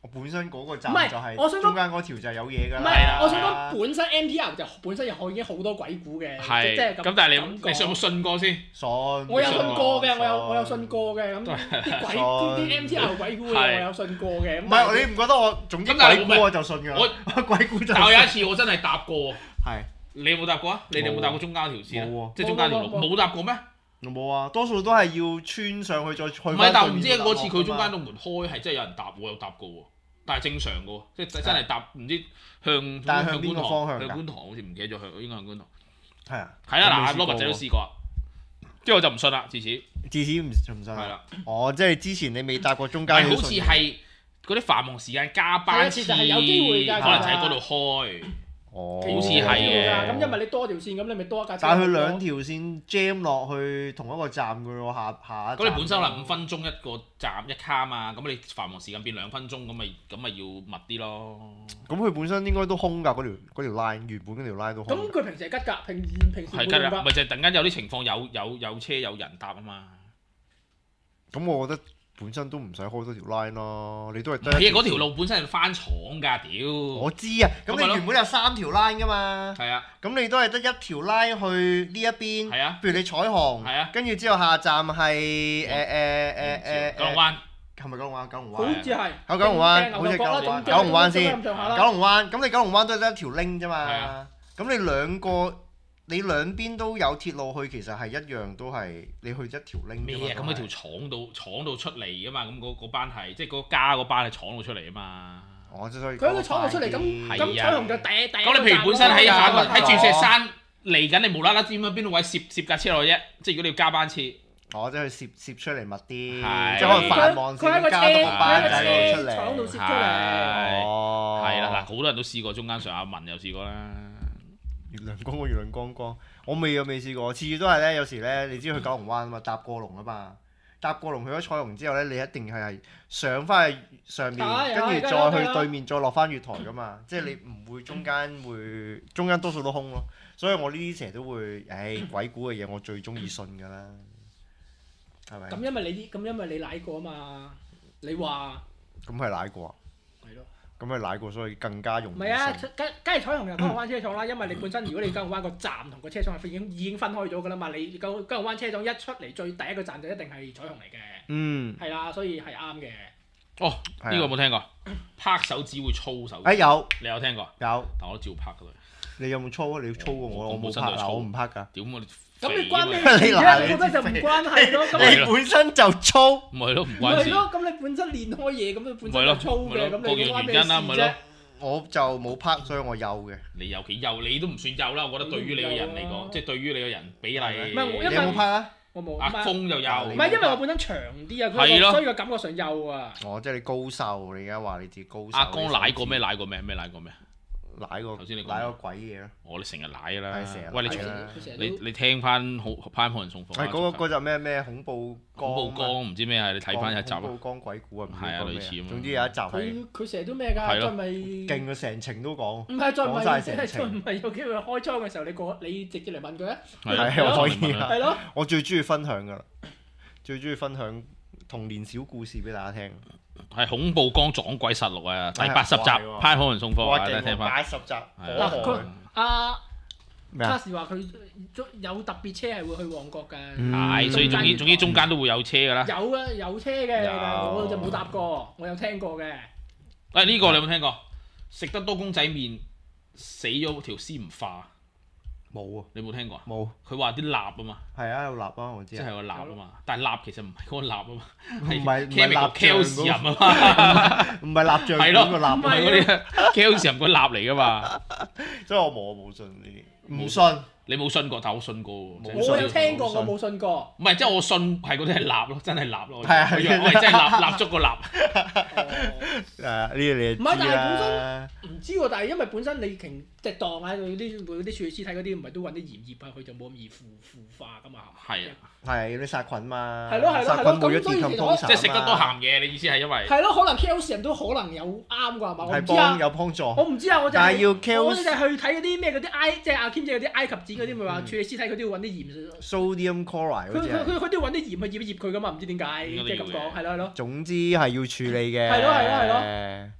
我本身嗰個站唔係就係我想講中間嗰條就係有嘢㗎唔啦。 係，我想講本身 MTR 就本身已經好多鬼故嘅，即係咁。但係你有冇信過先？ 信。 我有信過嘅，我有信過嘅，咁啲鬼啲 MTR 鬼故嘅我有信過嘅。 唔係你唔覺得我總之鬼故我就信㗎？我鬼故就。 但係有一次我真係搭過。 係。 你有冇搭過啊？你哋有冇搭過中間條線啊？ 冇喎。 即係中間條路冇搭過咩？ 我冇啊，多數都係要穿上去再去。 唔係，但係唔知嗰次佢中間度門開係真係有人搭，我有搭過喎。但係正常嘅喎，即係真係搭唔知向。 但係向邊個方向㗎？ 向觀塘好似唔記得咗向，應該向觀塘。 係啊。 係啊，嗱，羅伯仔都試過，之後我就唔信啦，自此唔信。係啦。 哦，即係之前你未搭過中間。 好似係嗰啲繁忙時間加班次， 就係有機會㗎， 可能就喺嗰度開。 哦， 好似係嘅。 咁因為你多條線，咁你咪多一架車。 但係佢兩條線 jam 落去同一個站㗎喎，下一站。 咁你本身可能5分鐘一個站一卡嘛，咁你繁忙時間變2分鐘，咁咪要密啲咯。 咁佢本身應該都空㗎，嗰條 line 原本嗰條 line 都空。 咁佢平時係吉㗎，平時係吉㗎，咪就係突然間有啲情況有車有人搭啊嘛。 咁我覺得本身都唔使開多條 line 咯，你都係得。 係啊，嗰條路本身係翻廠㗎，屌！ 我知啊，咁你原本有3條 line 㗎嘛。 係啊。 咁你都係得一條 line 去呢一邊。 係啊。 譬如你彩虹。 係啊。 跟住之後下站係九龍灣。 係咪九龍灣？九龍灣。 好似係。 九龍灣，好似九龍灣。九龍灣先。九龍灣，咁你九龍灣都係得一條 link 啫嘛。 係啊。 咁你兩邊都有鐵路去，其實係一樣，都係你去一條 link 咩啊？咁佢條廠度出嚟㗎嘛，咁嗰班係即係嗰加嗰班係廠度出嚟啊嘛。 哦，即係所以。 佢喺個廠度出嚟，咁彩虹就第一。 咁你譬如本身喺鑽石山嚟緊，你無啦啦知唔知邊度位攝架車落去啫？即係如果你要加班次。 哦，即係佢攝出嚟密啲， 係。 即係可能繁忙時間加多個班仔出嚟。 廠度攝出嚟。 哦。 係啦，嗱，好多人都試過，中間上阿文又試過啦。 月亮光光，我未試過，次次都係咧。有時咧，你知去九龍灣啊嘛，搭過龍啊嘛，搭過龍去咗彩虹之後咧，你一定係上翻去上面，跟住再去對面，再落翻月台噶嘛。即係你唔會中間多數都空咯。所以我呢啲成日都會，鬼故嘅嘢我最中意信㗎啦，係咪？ 咁因為你舐過啊嘛，你話？ 咁係舐過啊？ 係咯。 咁係舐過，所以更加容易。唔係啊，梗係彩虹又九龍灣車廠啦，因為你本身如果你九龍灣個站同個車廠係已經分開咗㗎啦嘛，你九龍灣車廠一出嚟最第一個站就一定係彩虹嚟嘅。 嗯。 係啦，所以係啱嘅。 哦，呢個有冇聽過？拍手指會粗手。 有。 你有聽過？ 有。 但我都照拍㗎啦。 你有冇粗啊？你粗過我冇拍啊！我唔拍㗎。 屌我哋。 咁你關咩事啫？我覺得就唔關係咯。 你本身就粗。 唔係咯，唔關事。 係咯，咁你本身練開嘢，咁你本身就粗嘅，咁你關咩事啫？ 我就冇拍，所以我幼嘅。 你有幾幼？你都唔算幼啦，我覺得對於你個人嚟講，即係對於你個人比例。 唔係， 你有冇拍啊？ 我冇。 阿峰就幼。 唔係因為我本身長啲啊，所以個感覺上幼啊。 哦，即係你高瘦，你而家話你自己高瘦。 阿江舐過咩？舐過咩？咩舐過咩？ 舐過。 頭先你講。 舐過鬼嘢咯。 我哋成日舐㗎啦。 係成日。 喂，你聽翻好潘可人送貨。 係嗰集咩恐怖江唔知咩啊？你睇翻一集啊。 恐怖江鬼故啊。 係啊，類似咁。 總之有一集係。 佢成日都咩㗎？再咪勁佢成程都講。 唔係再咪成程。 唔係有機會開倉嘅時候，你直接嚟問佢啊。 係可以啊。 係咯。 我最中意分享㗎啦，最中意分享童年小故事俾大家聽。 係恐怖江撞鬼實錄啊！第80集潘可人送貨啊！大家聽翻。 80集。 佢卡士話佢有特別車係會去旺角㗎。 係，所以總之中間都會有車㗎啦。 有啊，有車嘅，但係我就冇搭過，我有聽過嘅。 呢個你有冇聽過？食得多公仔麵，死咗條屍唔化。 冇啊！ 你冇聽過啊？ 冇。 佢話啲蠟啊嘛。 係啊，有蠟啊，我知。 即係個蠟啊嘛，但係蠟其實唔係嗰個蠟啊嘛， 係蠟 calcium 啊嘛， 唔係蠟像係咯， 個蠟， 唔係嗰啲 calcium 個蠟嚟㗎嘛。 所以我冇信呢啲，唔信。 你冇信過，但我信過喎。 我有聽過，我冇信過。 唔係，即係我信係嗰啲係蠟咯，真係蠟咯。 係啊， 我係真係蠟燭個蠟。 呢啲你唔係，但係本身唔知喎。但係因為本身你即係當啊，嗰啲處理屍體嗰啲，唔係都揾啲鹽醃啊，佢就冇咁易腐化㗎嘛。 係啊。 係有啲殺菌嘛。 係咯， 殺菌冇咗電咁通常。 即係食得多鹹嘢，你意思係因為？ 係咯，可能 calcium 都可能有啱㗎係嘛？我唔知啊。 有幫助。 我唔知啊，我就係要 calcium。我就係去睇嗰啲咩嗰啲即係阿 Kim 姐嗰啲埃及展嗰啲，咪話處理屍體佢都要揾啲鹽。 Sodium chloride 嗰啲。 佢都要揾啲鹽去醃一醃佢㗎嘛？唔知點解即係咁講，係咯。 總之係要處理嘅。 係咯。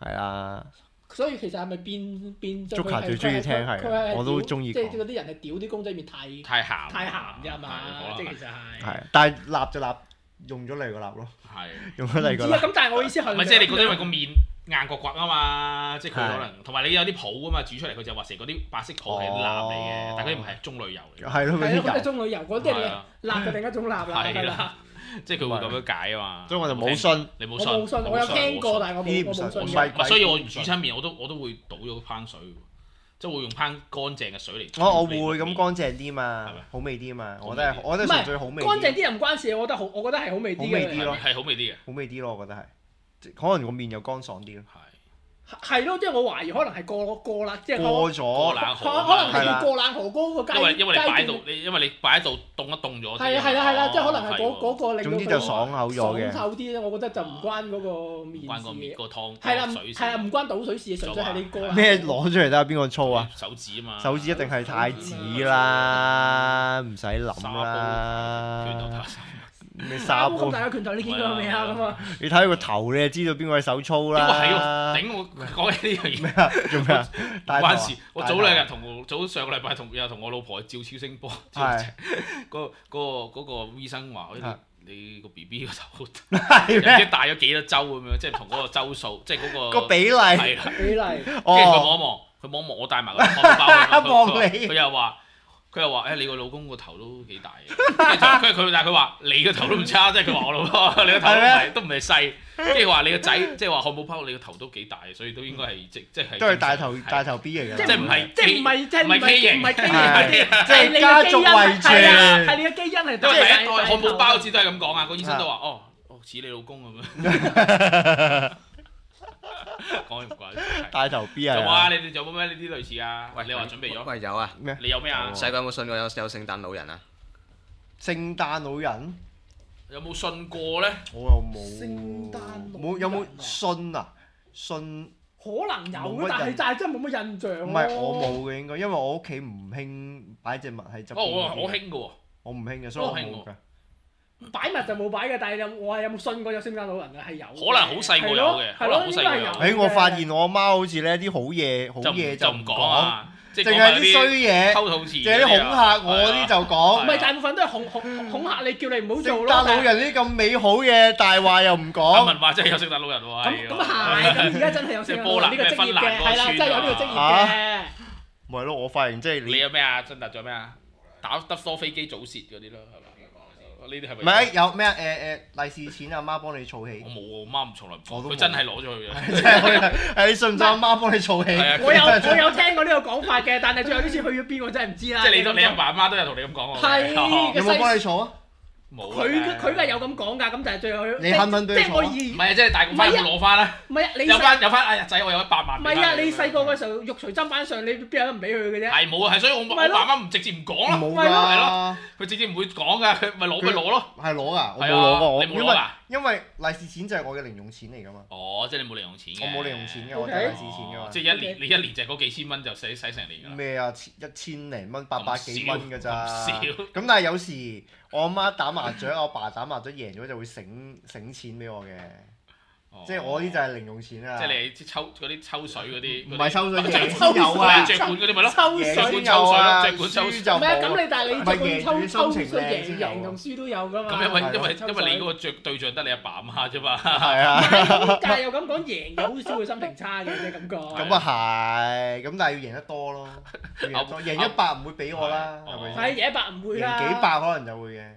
係啊。 所以其實係咪變咗 Joker最中意聽係，我都中意。 即係嗰啲人係屌啲公仔麵太鹹㗎嘛，即係其實係。 係，但係立就立，用咗你個立咯。 係。 用咗你個立。 咁但係我意思係。 唔係即係你覺得因為個麵硬角骨啊嘛，即係佢可能同埋你有啲泡啊嘛，煮出嚟佢就話成嗰啲白色泡係蠟嚟嘅，但係嗰啲唔係棕櫚油嚟。 係咯， 嗰啲棕櫚油嗰啲係蠟嘅另一種蠟啦。 係啦。即係佢會咁樣解啊嘛， 所以我就冇信， 你冇信，我有聽過，但係我冇信。 所以我煮親麵我都會倒咗烹水，即係會用烹乾淨嘅水嚟。 我會咁乾淨啲嘛，好味啲嘛，我覺得純粹好味。 乾淨啲又唔關事，我覺得係好味啲嘅。 好味啲咯， 係好味啲嘅， 好味啲咯，我覺得係，可能個麵又乾爽啲咯。 係咯，即係我懷疑可能係過啦，即係過咗冷河， 可能係要過冷河嗰個階段。 因為你擺喺度凍一凍咗。 係啦，即係可能係嗰個令到佢。 總之就爽口咗嘅。 爽口啲咧，我覺得就唔關嗰個麵事。 關個麵個湯。 係啊，唔關倒水事，純粹係你過。 咩攞出嚟睇下邊個粗啊？ 手指啊嘛。 手指一定係太子啦，唔使諗啦。咩沙煲咁大個拳頭，你見過未啊？咁啊！ 你睇佢個頭，你就知道邊個係手粗啦。 頂我講起呢樣嘢咩啊？做咩啊？ 關事！我早上個禮拜又同我老婆去照超聲波，嗰個醫生話：你個 BB 個頭唔知大咗幾多周咁樣，即係同嗰個周數，即係嗰個比例。 係啦，比例。跟住佢望一望，我帶埋個漢堡包佢又話。你個老公個頭都幾大嘅，但係佢話你個頭都唔差，即係佢話我老婆你個頭都唔係細，跟住話你個仔即係話漢堡包你個頭都幾大，所以都應該係即係都係大頭 B 嚟㗎， 即係唔係畸形， 即係家族遺傳， 係你嘅基因係。 因為第一代漢堡包好似都係咁講啊，個醫生都話似你老公咁樣。講唔怪， 大頭 B 啊！ 有啊，你哋仲有冇咩呢啲類似啊？喂，你話準備咗？ 喂，有啊。 咩？ 你有咩啊？ 細個有冇信過有聖誕老人啊？ 聖誕老人有冇信過咧？ 我又冇。 聖誕冇有冇信啊？信可能有，但係真係冇乜印象。 唔係我冇嘅應該，因為我屋企唔興擺隻物喺側邊。 我興嘅喎。 我唔興嘅，所以我冇㗎。 擺物就冇擺嘅，但係我有冇信過有聖誕老人啊？係有。 可能好細個有嘅，可能好細個有。 我發現我阿媽好似呢啲好嘢就唔講啊， 淨係啲衰嘢， 偷肚詞， 淨係啲恐嚇我啲就講。 唔係大部分都係恐嚇你，叫你唔好做咯。 聖誕老人呢啲咁美好嘅大話又唔講。 阿文話真係有聖誕老人喎。 咁係，咁而家真係有聖誕老人呢個職業嘅，係啦，真係有呢個職業嘅。 咪咯，我發現即係你有咩啊？真達仲有咩啊？打得多飛機早泄嗰啲咯，係嘛？呢啲係咪？ 唔係有咩啊？利是錢阿媽幫你儲起。 我冇，我媽唔從來唔，佢真係攞咗去嘅。 真係你信唔信阿媽幫你儲起？ 我有聽過呢個講法嘅，但係最後呢次去咗邊我真係唔知啦。 即係你阿爸阿媽都有同你咁講喎。 係。 有冇幫你儲啊？ 冇。 佢係有咁講㗎，咁但係最後你肯唔肯俾佢儲？ 唔係即係大個翻有冇攞翻啦？ 唔係啊，你有翻哎呀仔，我有100萬。 唔係啊，你細個嗰時候肉隨砧板上，你邊有得唔俾佢嘅啫？ 係冇啊，係所以我爸媽唔直接唔講咯。 冇㗎。 係咯，佢直接唔會講㗎，佢咪攞咯。 係攞㗎，我冇攞過。 你冇攞㗎？ 因為利是錢就係我嘅零用錢嚟㗎嘛。 哦，即係你冇零用錢嘅。 我冇零用錢嘅，我係利是錢㗎嘛。 即係你一年就嗰幾千蚊就使成年㗎。 咩啊？1000零蚊，800幾蚊㗎咋？ 少。 咁但係有時我阿媽打麻雀，我爸打麻雀贏咗就會醒錢俾我嘅。即係我啲就係零用錢啊！ 即係你嗰啲抽水嗰啲， 唔係抽水贏先有啊！ 著罐嗰啲咪咯， 贏先有啊！ 著罐抽水就冇。 咁你但係你著罐抽水贏贏同輸都有㗎嘛？ 咁因為你嗰個對象得你阿爸阿媽啫嘛。 係啊。 但係又咁講，贏有好少會心情差嘅啫，感覺。 咁啊係，咁但係要贏得多咯。贏100唔會俾我啦，係咪？ 係贏100唔會啦。 贏幾百可能就會嘅。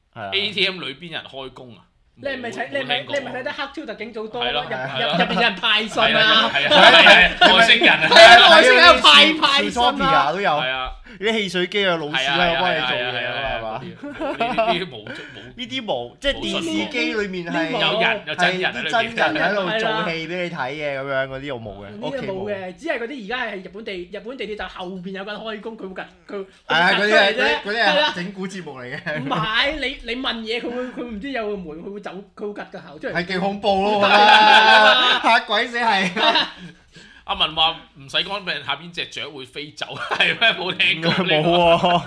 ATM 裏邊人開工啊！ 你係咪睇得黑超特警組多？入邊有人派信啊！ 外星人啊！ 外星人派信啊！ 都有。係啊！啲汽水機啊，老鼠喺度幫你做嘢啊，係嘛？呢啲冇，即係電視機裏面係有真人喺度做戲俾你睇嘅咁樣嗰啲我冇嘅。 呢啲冇嘅，只係嗰啲而家係日本地鐵站後邊有間開工，佢會佢嗰啲係整蠱節目嚟嘅。 唔係你問嘢，佢唔知有個門，佢會走，佢會趌個頭出嚟。 係幾恐怖咯！嚇鬼死係。 阿文話唔使講俾人下邊隻雀會飛走，係咩？冇聽過冇喎。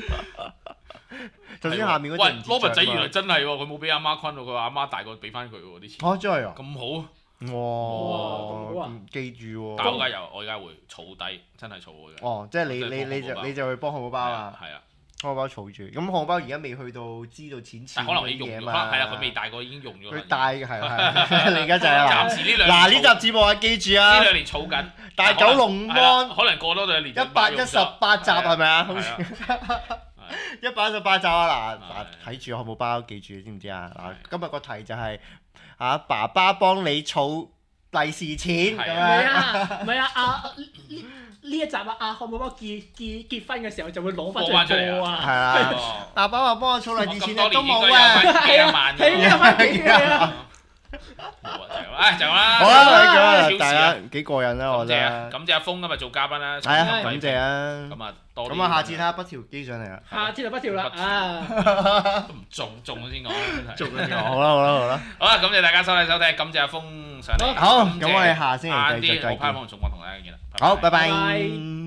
頭先下面嗰隻。 喂，羅拔仔原來真係喎，佢冇俾阿媽坤喎，佢話阿媽大個俾翻佢喎啲錢。 真係啊！ 咁好。 哇！記住喎。 但我而家會儲低，真係儲嘅。 哦，即係你就去幫漢堡包啊？ 係啊。 漢堡包儲住，咁漢堡包而家未去到知道錢可能你用咗，係啊，佢未大個已經用咗。 佢大嘅係你而家就係暫時呢兩嗱呢集節目啊，記住啊！ 呢2年儲緊。 大九龍幫可能過多2年。 118集係咪啊？好似118集啊！嗱，睇住漢堡包，記住知唔知啊？嗱，今日個題就係爸爸幫你儲利是錢咁樣。 唔係啊！呢一集阿漢堡包結婚嘅時候就會攞翻出嚟啊！ 係啊，爸爸話幫我儲利是錢都冇啊！幾啊萬嘅。就咁啦。 好啦，大家幾過癮啦，我覺得。 感謝阿峰今日做嘉賓啦。 係啊，感謝啊。咁啊，下次睇下北條機上嚟啦。 下次就北條啦。 都唔中先講。 中先講。好啦。 好啦，感謝大家收睇收聽，感謝阿峰上嚟。 好，咁我哋下星期繼續再見。 我派幫同大家見啦。 好，拜拜。